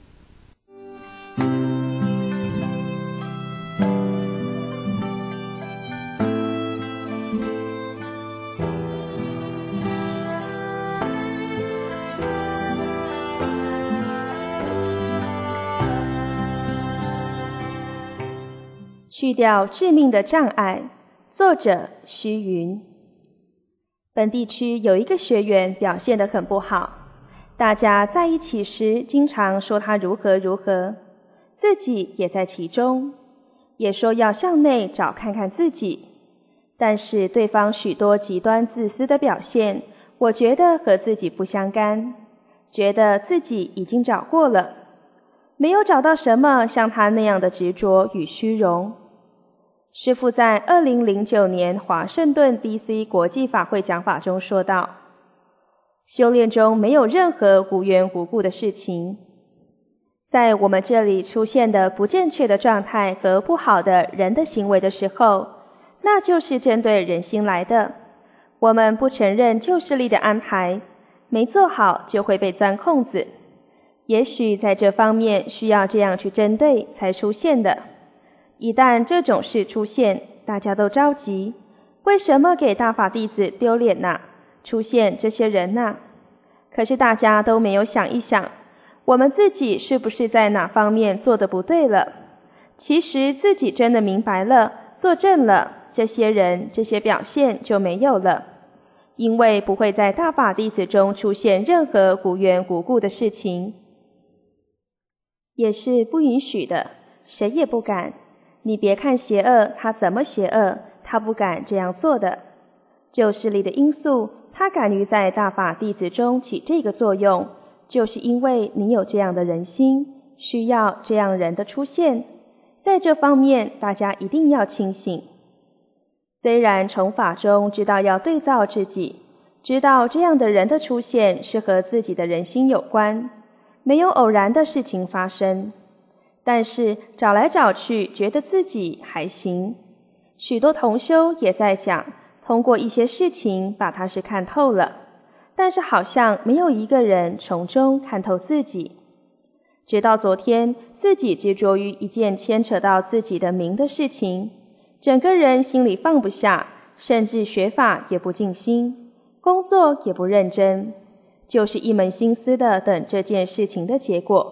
去掉致命的障碍。作者虚云。本地区有一个学员表现得很不好，大家在一起时经常说他如何如何，自己也在其中，也说要向内找看看自己。但是对方许多极端自私的表现，我觉得和自己不相干，觉得自己已经找过了，没有找到什么像他那样的执着与虚荣。 师父在二零零九年华盛顿 D C 国际法会讲法中说道，修炼中没有任何无缘无故的事情。在我们这里出现的不正确的状态和不好的人的行为的时候，那就是针对人心来的。我们不承认旧势力的安排，没做好就会被钻空子。也许在这方面需要这样去针对才出现的。一旦这种事出现，大家都着急，为什么给大法弟子丢脸呐？出现这些人呐？可是大家都没有想一想，我们自己是不是在哪方面做得不对了？其实自己真的明白了，做正了，这些人这些表现就没有了，因为不会在大法弟子中出现任何无缘无故的事情，也是不允许的，谁也不敢。你别看邪恶，他怎么邪恶，他不敢这样做的。旧势力的因素，他敢于在大法弟子中起这个作用，就是因为你有这样的人心，需要这样人的出现。在这方面，大家一定要清醒。虽然从法中知道要对照自己，知道这样的人的出现是和自己的人心有关，没有偶然的事情发生，但是找来找去觉得自己还行。许多同修也在讲，通过一些事情把它是看透了，但是好像没有一个人从中看透自己。直到昨天，自己执着于一件牵扯到自己的名的事情，整个人心里放不下，甚至学法也不尽心，工作也不认真，就是一门心思的等这件事情的结果。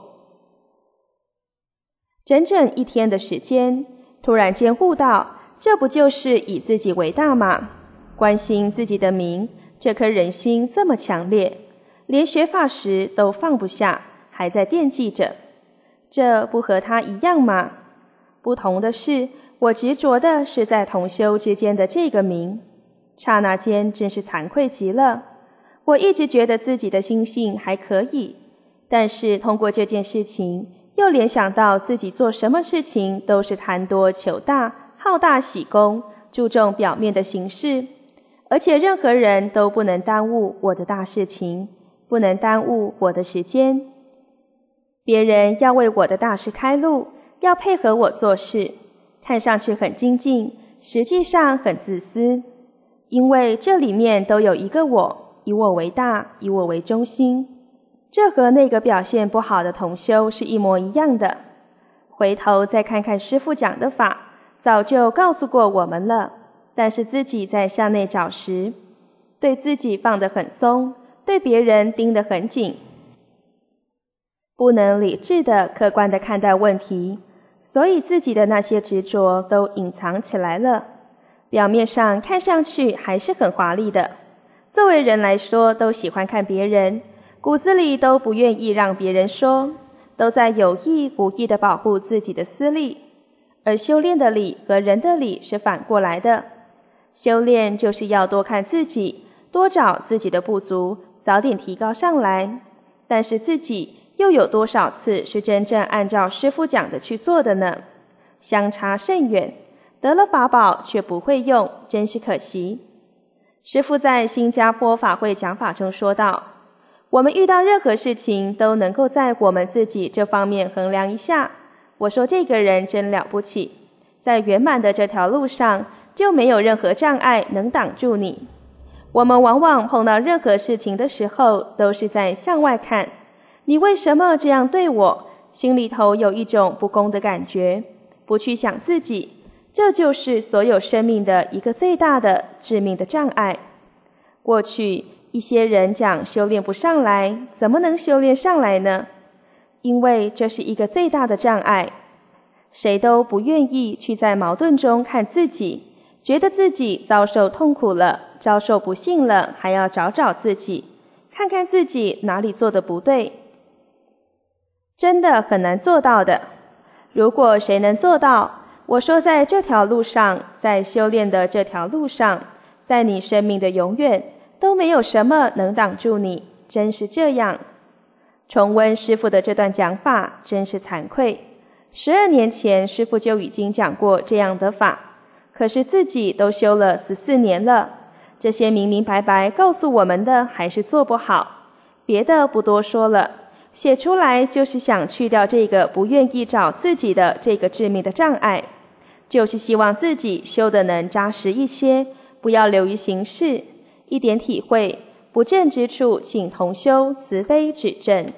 整整一天的时间，突然间悟到，这不就是以自己为大吗？关心自己的名，这颗人心这么强烈，连学法时都放不下，还在惦记着，这不和他一样吗？不同的是，我执着的是在同修之间的这个名，刹那间真是惭愧极了。我一直觉得自己的心性还可以，但是通过这件事情，又联想到自己做什么事情都是贪多求大，好大喜功，注重表面的形式，而且任何人都不能耽误我的大事情，不能耽误我的时间。别人要为我的大事开路，要配合我做事，看上去很精进，实际上很自私，因为这里面都有一个我，以我为大，以我为中心。这和那个表现不好的同修是一模一样的。回头再看看师父讲的法，早就告诉过我们了，但是自己在向内找时，对自己放得很松，对别人盯得很紧，不能理智的客观的看待问题，所以自己的那些执着都隐藏起来了，表面上看上去还是很华丽的。作为人来说，都喜欢看别人，骨子里都不愿意让别人说，都在有意无意的保护自己的私利。而修炼的理和人的理是反过来的，修炼就是要多看自己，多找自己的不足，早点提高上来。但是自己又有多少次是真正按照师父讲的去做的呢？相差甚远，得了法宝却不会用，真是可惜。师父在新加坡法会讲法中说道，我们遇到任何事情都能够在我们自己这方面衡量一下。我说这个人真了不起，在圆满的这条路上就没有任何障碍能挡住你。我们往往碰到任何事情的时候都是在向外看，你为什么这样对我？心里头有一种不公的感觉，不去想自己，这就是所有生命的一个最大的致命的障碍。过去一些人讲修炼不上来，怎么能修炼上来呢？因为这是一个最大的障碍，谁都不愿意去在矛盾中看自己，觉得自己遭受痛苦了，遭受不幸了，还要找找自己，看看自己哪里做得不对。真的很难做到的。如果谁能做到，我说在这条路上，在修炼的这条路上，在你生命的永远，都没有什么能挡住你，真是这样。重温师父的这段讲法，真是惭愧。十二年前，师父就已经讲过这样的法， 可是自己都修了十四年了，这些明明白白告诉我们的还是做不好。别的不多说了，写出来就是想去掉这个不愿意找自己的这个致命的障碍，就是希望自己修得能扎实一些，不要流于形式，一点体会，不正之处请同修慈悲指正。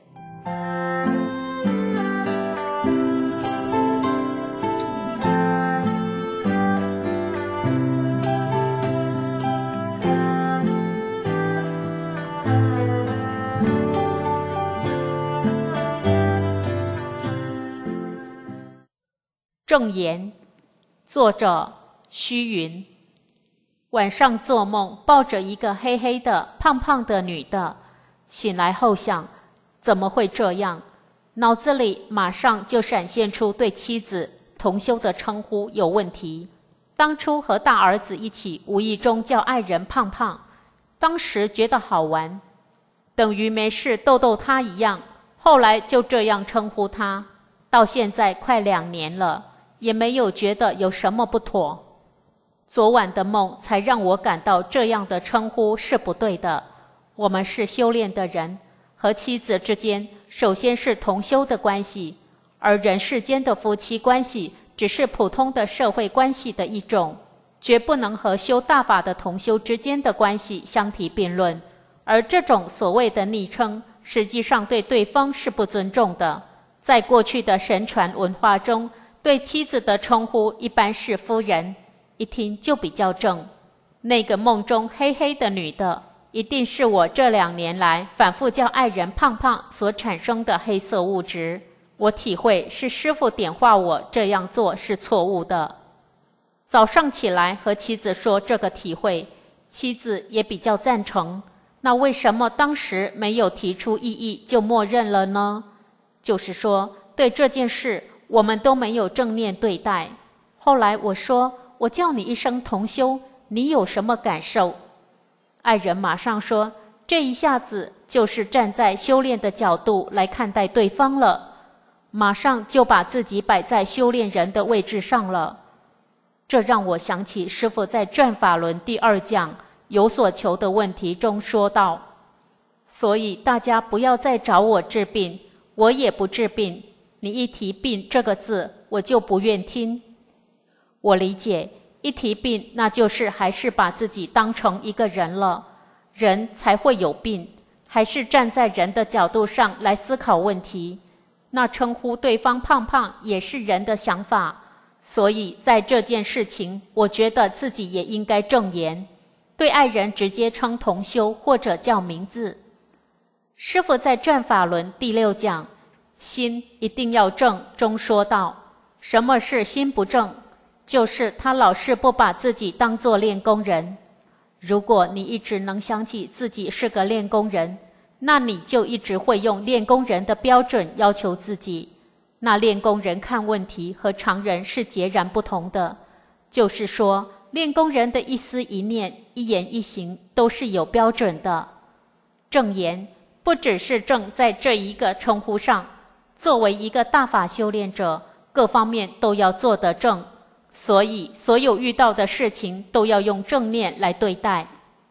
正言，作者虚云。晚上做梦，抱着一个黑黑的、胖胖的女的，醒来后想，怎么会这样？脑子里马上就闪现出对妻子同修的称呼有问题。当初和大儿子一起，无意中叫爱人胖胖，当时觉得好玩，等于没事逗逗他一样，后来就这样称呼他，到现在快两年了，也没有觉得有什么不妥。昨晚的梦才让我感到这样的称呼是不对的。我们是修炼的人，和妻子之间首先是同修的关系，而人世间的夫妻关系只是普通的社会关系的一种，绝不能和修大法的同修之间的关系相提并论。而这种所谓的昵称，实际上对对方是不尊重的。在过去的神传文化中，对妻子的称呼一般是夫人，一听就比较正。那个梦中黑黑的女的，一定是我这两年来反复叫爱人胖胖所产生的黑色物质。我体会是师父点化我这样做是错误的。早上起来和妻子说这个体会，妻子也比较赞成。那为什么当时没有提出异议就默认了呢？就是说，对这件事我们都没有正念对待。后来我说，我叫你一声同修，你有什么感受？爱人马上说，这一下子就是站在修炼的角度来看待对方了，马上就把自己摆在修炼人的位置上了。这让我想起师父在《转法轮》第二讲有所求的问题中说道，所以大家不要再找我治病，我也不治病，你一提病这个字，我就不愿听。我理解，一提病，那就是还是把自己当成一个人了，人才会有病，还是站在人的角度上来思考问题。那称呼对方胖胖也是人的想法，所以在这件事情，我觉得自己也应该正言，对爱人直接称同修或者叫名字。师父在《转法轮》第六讲心一定要正中说道，什么是心不正？就是他老是不把自己当作练功人。如果你一直能想起自己是个练功人，那你就一直会用练功人的标准要求自己。那练功人看问题和常人是截然不同的，就是说，练功人的一思一念、一言一行都是有标准的。正言不只是正在这一个称呼上，作为一个大法修炼者，各方面都要做得正，所以所有遇到的事情都要用正念来对待。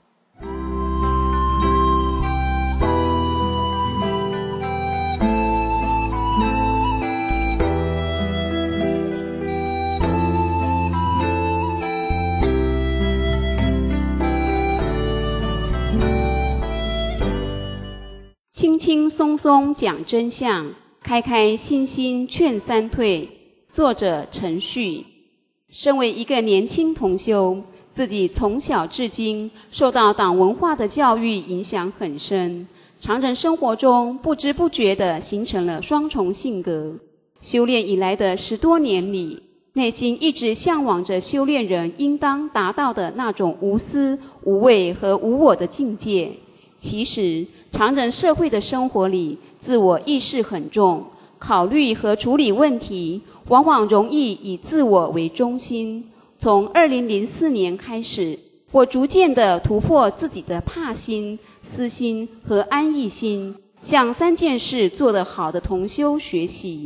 轻轻松松讲真相，开开心心劝三退。作者陈旭。身为一个年轻同修，自己从小至今受到党文化的教育影响很深，常人生活中不知不觉地形成了双重性格。修炼以来的十多年里，内心一直向往着修炼人应当达到的那种无私、无畏和无我的境界。其实常人社会的生活里，自我意识很重，考虑和处理问题往往容易以自我为中心。从二零零四年开始，我逐渐地突破自己的怕心、私心和安逸心，向三件事做得好的同修学习。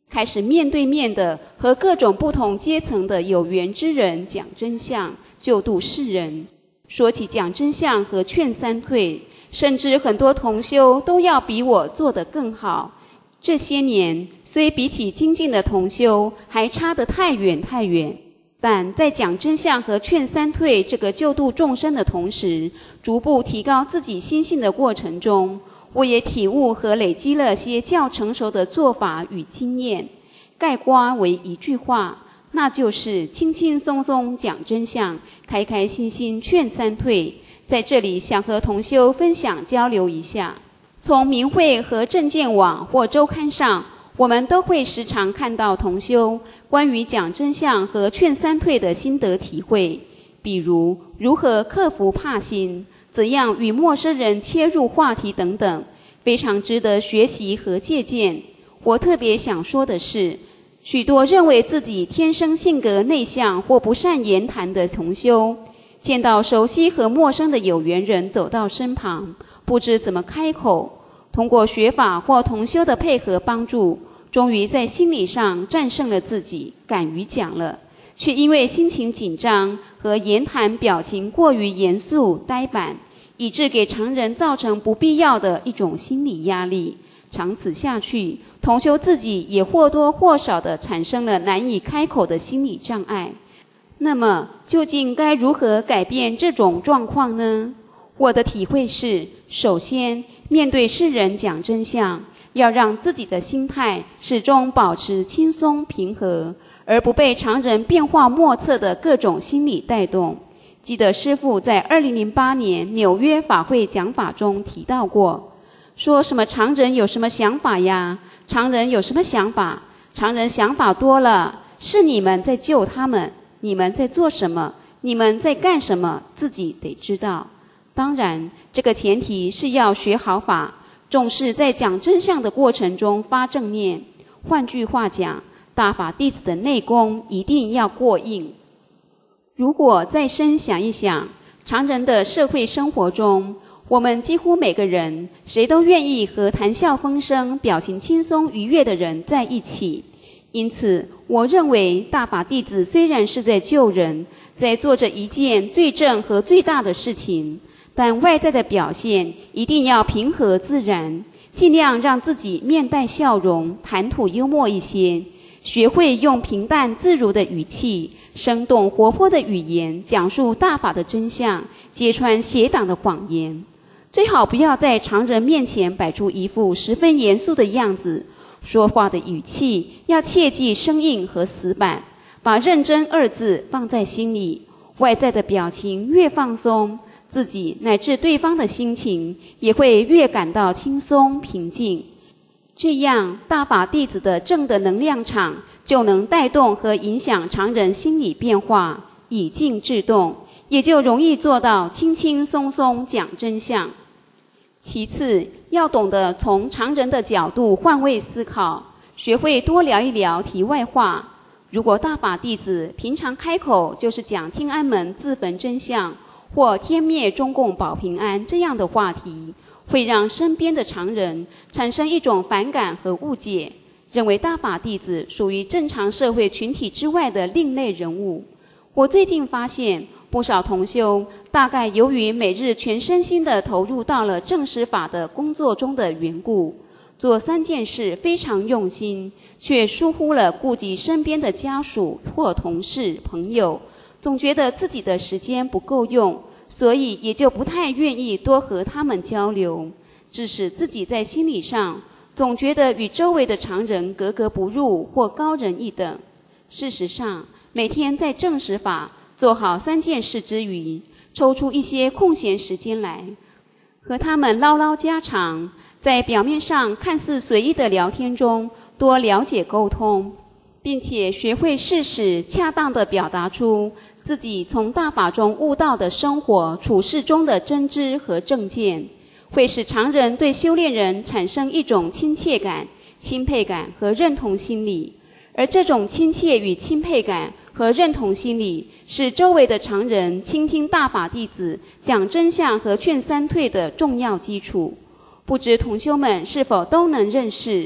开始面对面的和各种不同阶层的有缘之人讲真相，救度世人。说起讲真相和劝三退，甚至很多同修都要比我做得更好。这些年虽比起精进的同修还差得太远太远，但在讲真相和劝三退这个救度众生的同时，逐步提高自己心性的过程中，我也体悟和累积了些较成熟的做法与经验，概括为一句话，那就是轻轻松松讲真相，开开心心劝三退。在这里想和同修分享交流一下。从明慧和证件网或周刊上，我们都会时常看到同修关于讲真相和劝三退的心得体会，比如如何克服怕心，怎样与陌生人切入话题等等，非常值得学习和借鉴。我特别想说的是，许多认为自己天生性格内向或不善言谈的同修，见到熟悉和陌生的有缘人走到身旁，不知怎么开口，通过学法或同修的配合帮助，终于在心理上战胜了自己，敢于讲了，却因为心情紧张和言谈表情过于严肃呆板，以致给常人造成不必要的一种心理压力。长此下去，同修自己也或多或少地产生了难以开口的心理障碍。那么究竟该如何改变这种状况呢？我的体会是，首先面对世人讲真相，要让自己的心态始终保持轻松平和，而不被常人变化莫测的各种心理带动。记得师父在二零零八年纽约法会讲法中提到过，说什么常人有什么想法呀？常人有什么想法？常人想法多了，是你们在救他们，你们在做什么？你们在干什么？自己得知道。当然，这个前提是要学好法，重视在讲真相的过程中发正念。换句话讲，大法弟子的内功一定要过硬。如果再深想一想，常人的社会生活中，我们几乎每个人谁都愿意和谈笑风生、表情轻松愉悦的人在一起。因此，我认为大法弟子虽然是在救人，在做着一件最正和最大的事情，但外在的表现一定要平和自然，尽量让自己面带笑容，谈吐幽默一些，学会用平淡自如的语气，生动活泼的语言讲述大法的真相，揭穿邪党的谎言。最好不要在常人面前摆出一副十分严肃的样子，说话的语气要切忌生硬和死板，把认真二字放在心里，外在的表情越放松，自己乃至对方的心情也会越感到轻松平静。这样大法弟子的正的能量场就能带动和影响常人心理变化，以静制动，也就容易做到轻轻松松讲真相。其次，要懂得从常人的角度换位思考，学会多聊一聊题外话。如果大法弟子平常开口就是讲天安门自焚真相或天灭中共保平安这样的话题，会让身边的常人产生一种反感和误解，认为大法弟子属于正常社会群体之外的另类人物。我最近发现，不少同修大概由于每日全身心地投入到了正实法的工作中的缘故，做三件事非常用心，却疏忽了顾及身边的家属或同事朋友，总觉得自己的时间不够用，所以也就不太愿意多和他们交流，致使自己在心理上总觉得与周围的常人格格不入或高人一等。事实上，每天在正实法做好三件事之余，抽出一些空闲时间来和他们唠唠家常，在表面上看似随意的聊天中多了解沟通，并且学会适时恰当地表达出自己从大法中悟到的生活处事中的真知和正见，会使常人对修炼人产生一种亲切感、钦佩感和认同心理。而这种亲切与钦佩感和认同心理，是周围的常人倾听大法弟子讲真相和劝三退的重要基础。不知同修们是否都能认识，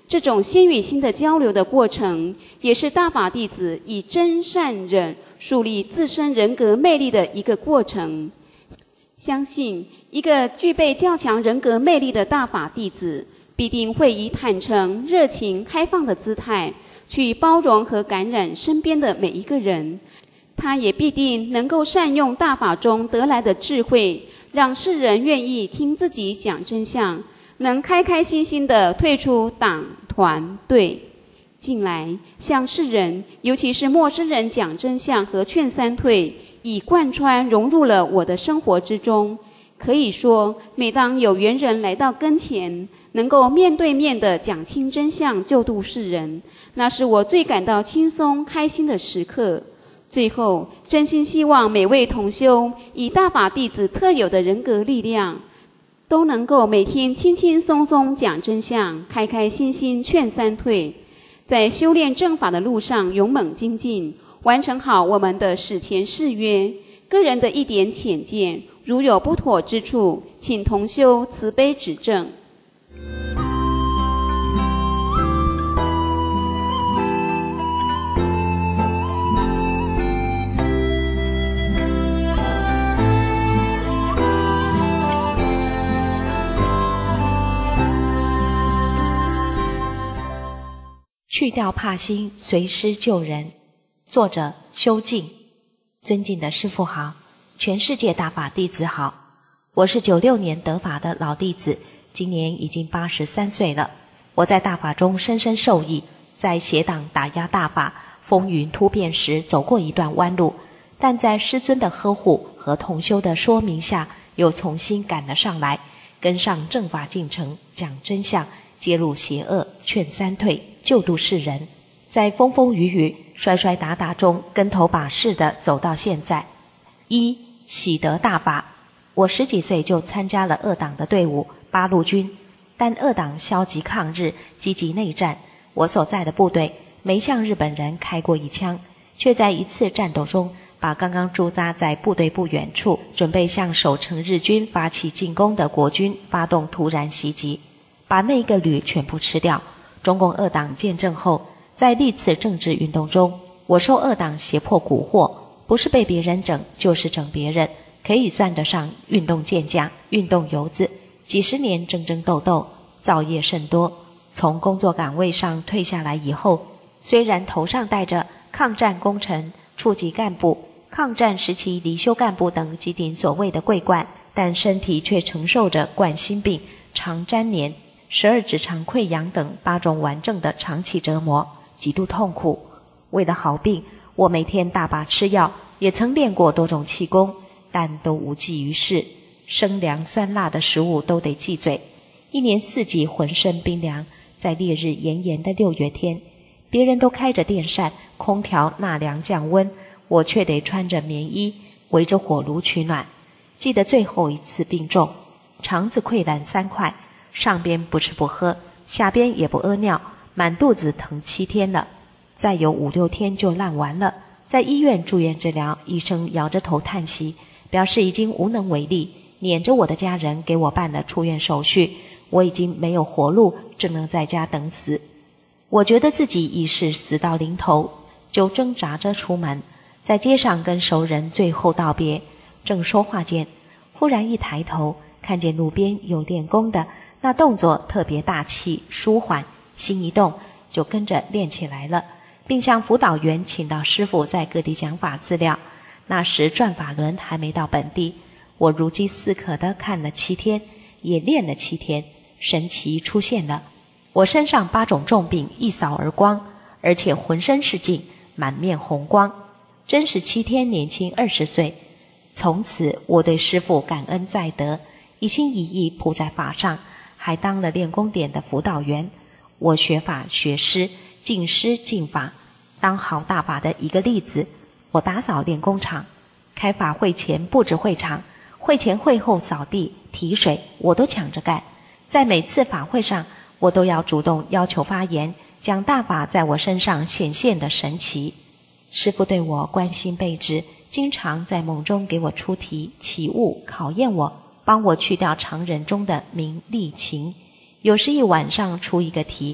这种心与心的交流的过程，也是大法弟子以真善忍树立自身人格魅力的一个过程。相信一个具备较强人格魅力的大法弟子，必定会以坦诚、热情、开放的姿态去包容和感染身边的每一个人。他也必定能够善用大法中得来的智慧，让世人愿意听自己讲真相，能开开心心地退出党团队，近来向世人，尤其是陌生人讲真相和劝三退，已贯穿融入了我的生活之中。可以说，每当有缘人来到跟前，能够面对面地讲清真相，救度世人，那是我最感到轻松开心的时刻。最后，真心希望每位同修以大法弟子特有的人格力量，都能够每天轻轻松松讲真相，开开心心劝三退，在修炼正法的路上勇猛精进，完成好我们的史前誓约。个人的一点浅见，如有不妥之处，请同修慈悲指正。 去掉怕心，随师救人。作者修静。尊敬的师父好，全世界大法弟子好。我是九六年得法的老弟子，今年已经八十三岁了。我在大法中深深受益，在邪党打压大法、风云突变时走过一段弯路，但在师尊的呵护和同修的说明下，又重新赶了上来，跟上正法进程，讲真相，揭露邪恶，劝三退，救度世人。在风风雨雨、摔摔打打中跟头把式地走到现在。一、喜得大法。我十几岁就参加了二党的队伍八路军，但二党消极抗日，积极内战，我所在的部队没向日本人开过一枪，却在一次战斗中把刚刚驻扎在部队不远处准备向守城日军发起进攻的国军发动突然袭击，把那个旅全部吃掉。中共二党见证后，在历次政治运动中，我受二党胁迫蛊惑，不是被别人整，就是整别人，可以算得上运动健将、运动游子。几十年争争斗斗，造业甚多。从工作岗位上退下来以后，虽然头上戴着抗战功臣、处级干部、抗战时期离休干部等几顶所谓的桂冠，但身体却承受着冠心病、肠粘连、十二指肠溃疡等八种顽症的长期折磨，极度痛苦。为了好病，我每天大把吃药，也曾练过多种气功，但都无济于事。生凉酸辣的食物都得忌嘴，一年四季浑身冰凉。在烈日炎炎的六月天，别人都开着电扇、空调纳凉降温，我却得穿着棉衣，围着火炉取暖。记得最后一次病重，肠子溃烂三块，上边不吃不喝，下边也不屙尿，满肚子疼七天了，再有五六天就烂完了。在医院住院治疗，医生摇着头叹息，表示已经无能为力，撵着我的家人给我办了出院手续。我已经没有活路，只能在家等死。我觉得自己已是死到临头，就挣扎着出门，在街上跟熟人最后道别。正说话间，忽然一抬头，看见路边有练功的，那动作特别大气舒缓，心一动就跟着练起来了，并向辅导员请到师父在各地讲法资料。那时转法轮还没到本地，我如饥似渴地看了七天，也练了七天，神奇出现了。我身上八种重病一扫而光，而且浑身是劲，满面红光，真是七天年轻二十岁。从此我对师父感恩在德，一心一意扑在法上，还当了练功点的辅导员。我学法学师，敬师敬法。当好大法的一个例子，我打扫练功场，开法会前布置会场，会前会后扫地提水，我都抢着干。在每次法会上，我都要主动要求发言，讲大法在我身上显现的神奇。师父对我关心备至，经常在梦中给我出题起悟，考验我，帮我去掉常人中的名利情。有时一晚上出一个题，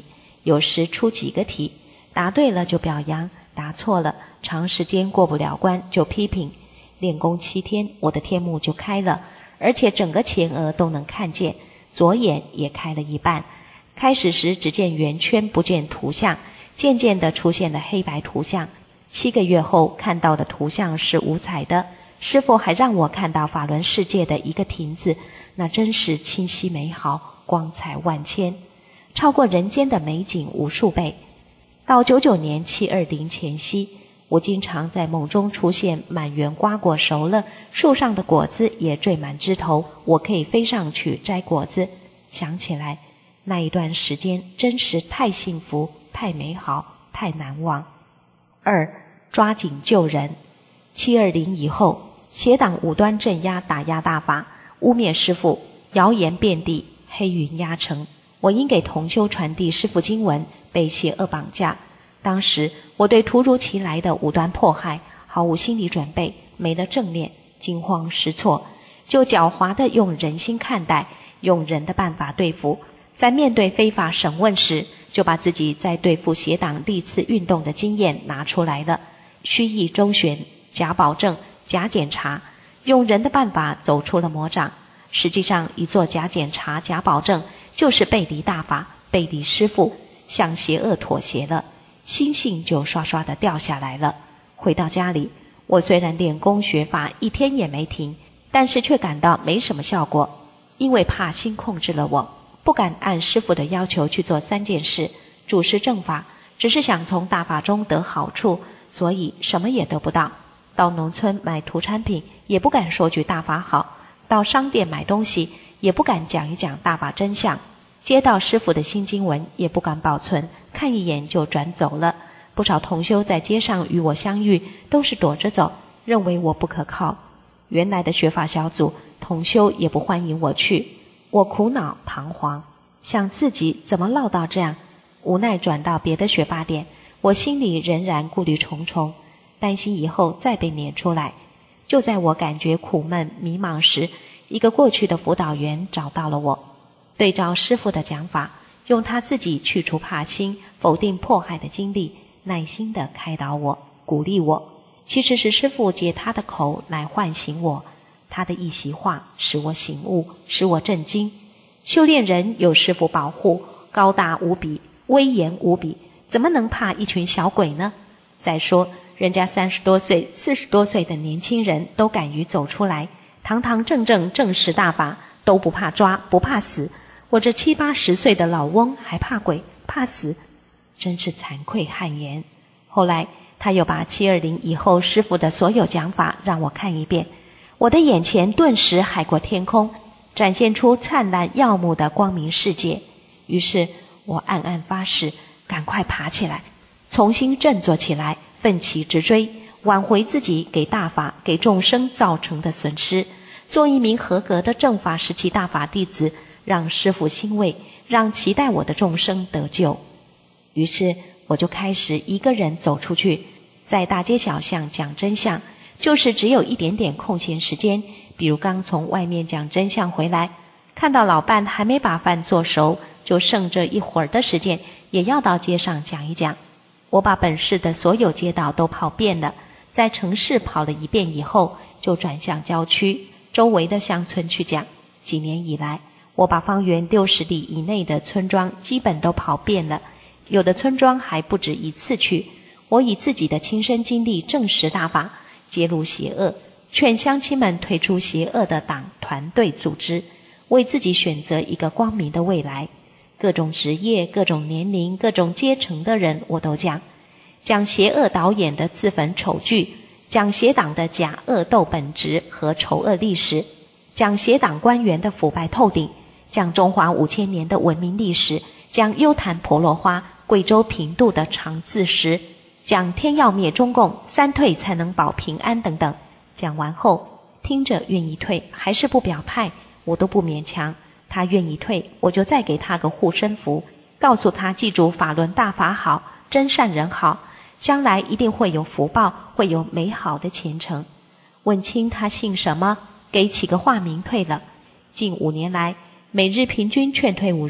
有时出几个题，答对了就表扬，答错了长时间过不了关就批评。练功七天，我的天目就开了，而且整个前额都能看见，左眼也开了一半。开始时只见圆圈不见图像，渐渐地出现了黑白图像。七个月后看到的图像是五彩的，师父还让我看到法轮世界的一个亭子，那真是清晰美好，光彩万千，超过人间的美景无数倍。到九九年七二零前夕，我经常在梦中出现满园瓜果熟了，树上的果子也缀满枝头，我可以飞上去摘果子。想起来那一段时间真是太幸福，太美好，太难忘。二，抓紧救人。七二零以后，邪党武端镇压打压大法，污蔑师父，谣言遍地，黑云压城。我因给同修传递师父经文，被邪恶绑架。当时我对突如其来的武端迫害毫无心理准备，没了正念，惊慌失措，就狡猾地用人心看待，用人的办法对付。在面对非法审问时，就把自己在对付邪党历次运动的经验拿出来了，虚意周旋，假保证，假检查，用人的办法走出了魔掌。实际上一做假检查、假保证，就是背离大法，背离师父，向邪恶妥协了，心性就刷刷地掉下来了。回到家里，我虽然练功学法一天也没停，但是却感到没什么效果，因为怕心控制了我，不敢按师父的要求去做三件事：主持正法，只是想从大法中得好处，所以什么也得不到。到农村买土产品，也不敢说句大法好；到商店买东西，也不敢讲一讲大法真相。接到师父的新经文，也不敢保存，看一眼就转走了。不少同修在街上与我相遇，都是躲着走，认为我不可靠。原来的学法小组同修也不欢迎我去，我苦恼彷徨，想自己怎么落到这样，无奈转到别的学法点，我心里仍然顾虑重重，担心以后再被撵出来。就在我感觉苦闷迷茫时，一个过去的辅导员找到了我，对照师父的讲法，用他自己去除怕心、否定迫害的经历，耐心地开导我，鼓励我。其实是师父借他的口来唤醒我，他的一席话使我醒悟，使我震惊。修炼人有师父保护，高大无比，威严无比，怎么能怕一群小鬼呢？再说人家三十多岁、四十多岁的年轻人都敢于走出来，堂堂正正正实大法，都不怕抓，不怕死。我这七八十岁的老翁还怕鬼怕死，真是惭愧汗颜。后来他又把七二零以后师父的所有讲法让我看一遍，我的眼前顿时海阔天空，展现出灿烂耀目的光明世界。于是我暗暗发誓，赶快爬起来，重新振作起来，奋起直追，挽回自己给大法给众生造成的损失，做一名合格的正法时期大法弟子，让师父欣慰，让期待我的众生得救。于是我就开始一个人走出去，在大街小巷讲真相，就是只有一点点空闲时间，比如刚从外面讲真相回来，看到老伴还没把饭做熟，就剩这一会儿的时间，也要到街上讲一讲。我把本市的所有街道都跑遍了，在城市跑了一遍以后，就转向郊区周围的乡村去讲。几年以来，我把方圆六十里以内的村庄基本都跑遍了，有的村庄还不止一次去。我以自己的亲身经历证实大法，揭露邪恶，劝乡亲们退出邪恶的党团队组织，为自己选择一个光明的未来。各种职业、各种年龄、各种阶层的人我都讲，讲邪恶导演的自焚丑剧，讲邪党的假恶斗本质和丑恶历史，讲邪党官员的腐败透顶，讲中华五千年的文明历史，讲幽潭婆罗花、贵州平度的长自食，讲天要灭中共，三退才能保平安等等。讲完后，听着愿意退，还是不表态，我都不勉强。他愿意退，我就再给他个护身符，告诉他记住法轮大法好，真善人好，将来一定会有福报，会有美好的前程。问清他姓什么，给起个化名退了。近五年来，每日平均劝退五人，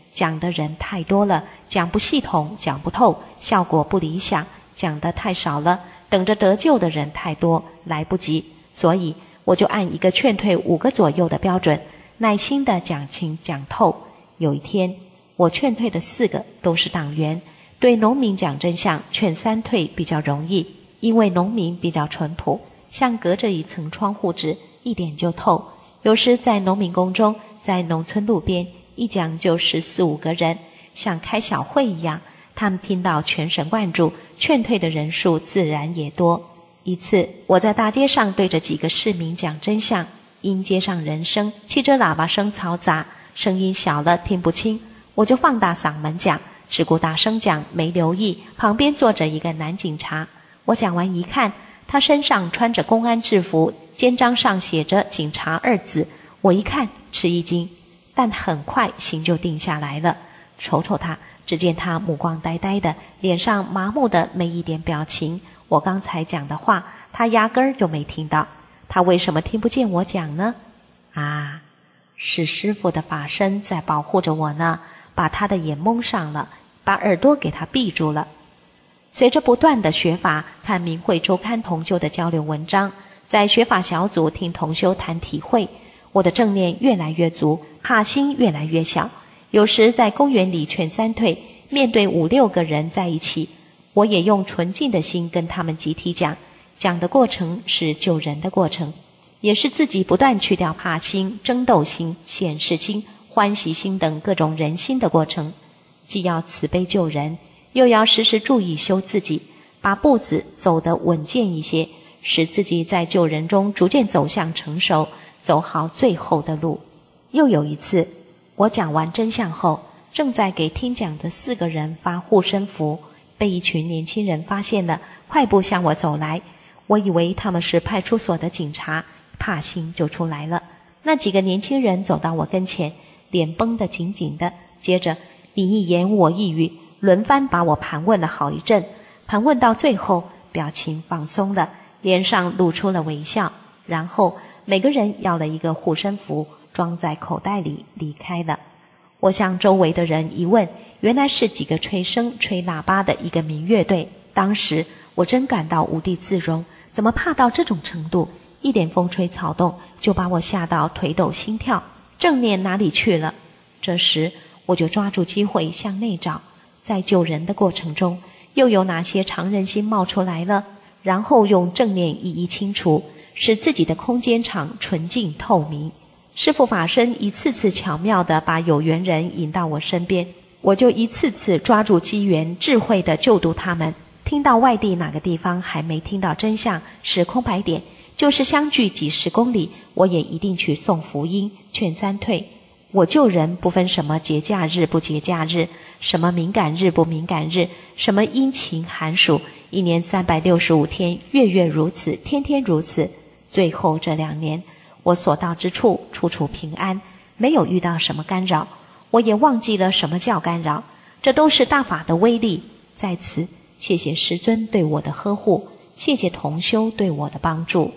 讲的人太多了，讲不系统，讲不透，效果不理想；讲的太少了，等着得救的人太多，来不及。所以我就按一个劝退五个左右的标准，耐心地讲清讲透。有一天，我劝退的四个都是党员。对农民讲真相，劝三退比较容易，因为农民比较淳朴，像隔着一层窗户纸，一点就透。有时在农民宫中，在农村路边，一讲就是四五个人，像开小会一样。他们听到全神贯注，劝退的人数自然也多。一次，我在大街上对着几个市民讲真相，因街上人声、汽车喇叭声嘈杂，声音小了听不清，我就放大嗓门讲。只顾大声讲，没留意旁边坐着一个男警察。我讲完一看，他身上穿着公安制服，肩章上写着警察二字。我一看吃一惊，但很快心就定下来了。瞅瞅他，只见他目光呆呆的，脸上麻木的没一点表情。我刚才讲的话，他压根儿就没听到。他为什么听不见我讲呢？啊，是师父的法身在保护着我呢，把他的眼蒙上了，把耳朵给他闭住了。随着不断的学法，看明慧周刊同修的交流文章，在学法小组听同修谈体会，我的正念越来越足，怕心越来越小。有时在公园里劝三退，面对五六个人在一起，我也用纯净的心跟他们集体讲，讲的过程是救人的过程，也是自己不断去掉怕心、争斗心、显示心、欢喜心等各种人心的过程。既要慈悲救人，又要时时注意修自己，把步子走得稳健一些，使自己在救人中逐渐走向成熟，走好最后的路。又有一次，我讲完真相后，正在给听讲的四个人发护身符，被一群年轻人发现了，快步向我走来。我以为他们是派出所的警察，怕心就出来了。那几个年轻人走到我跟前，脸绷得紧紧的，接着你一言我一语，轮番把我盘问了好一阵。盘问到最后，表情放松了，脸上露出了微笑，然后每个人要了一个护身符，装在口袋里离开了。我向周围的人一问，原来是几个吹笙吹喇叭的一个民乐队。当时我真感到无地自容，怎么怕到这种程度？一点风吹草动就把我吓到腿抖心跳，正念哪里去了？这时我就抓住机会向内找，在救人的过程中又有哪些常人心冒出来了，然后用正念一一清除，使自己的空间场纯净透明。师父法身一次次巧妙地把有缘人引到我身边，我就一次次抓住机缘，智慧地救度他们。听到外地哪个地方还没听到真相是空白点，就是相距几十公里，我也一定去送福音，劝三退。我救人不分什么节假日不节假日，什么敏感日不敏感日，什么阴晴寒暑，一年三百六十五天，月月如此，天天如此。最后这两年，我所到之处处处平安，没有遇到什么干扰，我也忘记了什么叫干扰，这都是大法的威力。在此谢谢师尊对我的呵护，谢谢同修对我的帮助。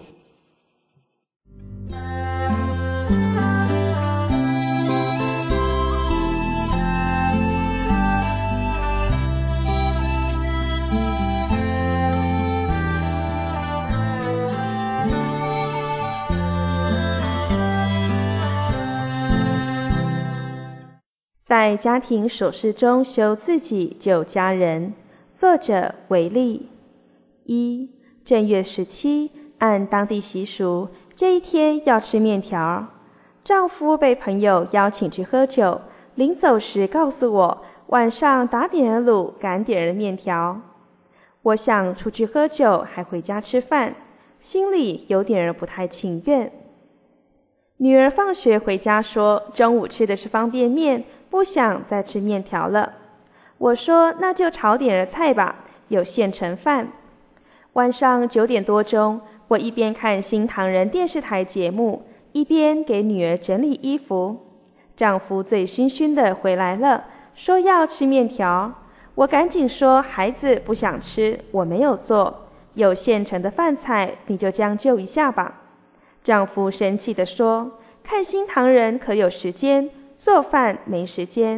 在家庭琐事中修自己救家人。作者维利。一、正月十七，按当地习俗，这一天要吃面条。丈夫被朋友邀请去喝酒，临走时告诉我，晚上打点了卤，赶点了面条。我想出去喝酒，还回家吃饭，心里有点不太情愿。女儿放学回家说，中午吃的是方便面，不想再吃面条了。我说那就炒点儿菜吧，有现成饭。晚上九点多钟，我一边看新唐人电视台节目，一边给女儿整理衣服。丈夫醉醺醺的回来了，说要吃面条。我赶紧说孩子不想吃，我没有做，有现成的饭菜，你就将就一下吧。丈夫生气地说，看新唐人可有时间，做饭没时间，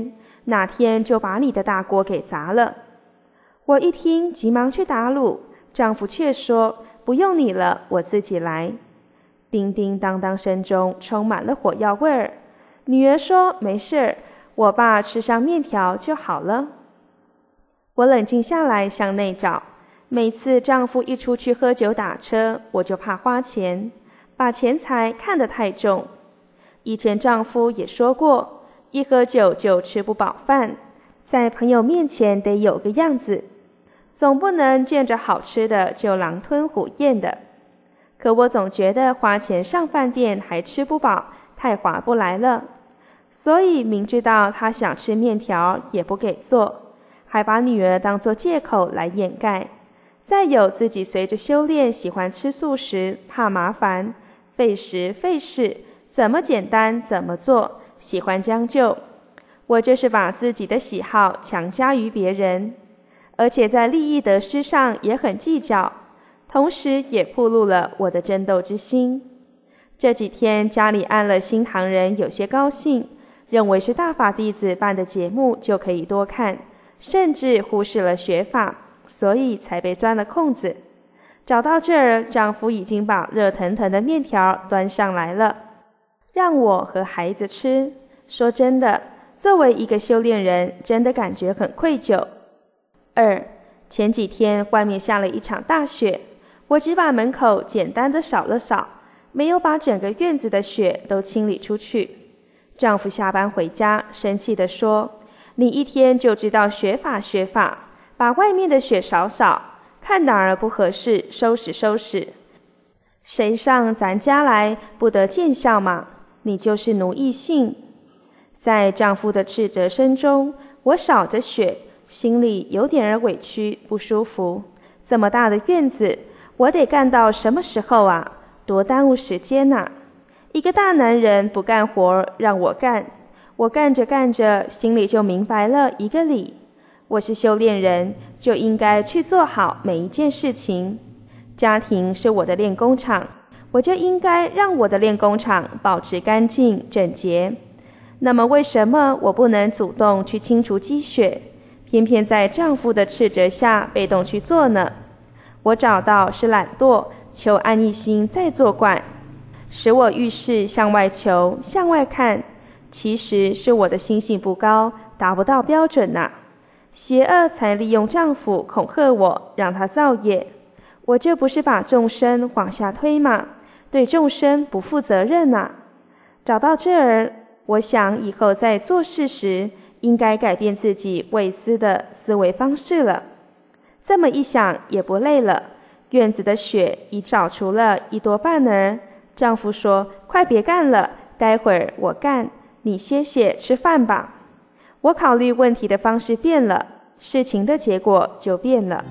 哪天就把你的大锅给砸了。”我一听，急忙去打卤，丈夫却说：“不用你了，我自己来。”叮叮当当声中充满了火药味儿。女儿说：“没事儿，我爸吃上面条就好了。”我冷静下来向内找，每次丈夫一出去喝酒打车，我就怕花钱，把钱财看得太重。以前丈夫也说过，一喝酒就吃不饱饭，在朋友面前得有个样子，总不能见着好吃的就狼吞虎咽的。可我总觉得花钱上饭店还吃不饱，太划不来了，所以明知道他想吃面条也不给做，还把女儿当作借口来掩盖。再有自己随着修炼喜欢吃素食，怕麻烦，费时费事，怎么简单怎么做，喜欢将就。我就是把自己的喜好强加于别人，而且在利益得失上也很计较，同时也暴露了我的争斗之心。这几天家里安了新堂人有些高兴，认为是大法弟子办的节目就可以多看，甚至忽视了学法，所以才被钻了空子。找到这儿，丈夫已经把热腾腾的面条端上来了，让我和孩子吃。说真的，作为一个修炼人，真的感觉很愧疚。二，前几天外面下了一场大雪，我只把门口简单的扫了扫，没有把整个院子的雪都清理出去。丈夫下班回家，生气地说：“你一天就知道学法学法，把外面的雪扫扫，看哪儿不合适收拾收拾。谁上咱家来不得见笑嘛？你就是奴役性。”在丈夫的斥责声中，我扫着雪，心里有点儿委屈不舒服。这么大的院子，我得干到什么时候啊？多耽误时间啊！一个大男人不干活让我干，我干着干着，心里就明白了一个理：我是修炼人，就应该去做好每一件事情。家庭是我的练功场，我就应该让我的练功场保持干净整洁。那么为什么我不能主动去清除积雪，偏偏在丈夫的斥责下被动去做呢？我找到是懒惰，求安逸心在作怪，使我遇事向外求向外看，其实是我的心性不高，达不到标准啊。邪恶才利用丈夫恐吓我，让他造业。我这不是把众生往下推吗？对众生不负责任啊。找到这儿，我想以后在做事时应该改变自己畏私的思维方式了。这么一想也不累了，院子的雪已扫除了一多半儿。丈夫说：“快别干了，待会儿我干，你歇歇吃饭吧。”我考虑问题的方式变了，事情的结果就变了。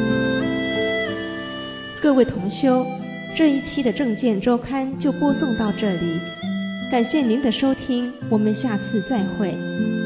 各位同修，这一期的正见周刊就播送到这里，感谢您的收听，我们下次再会。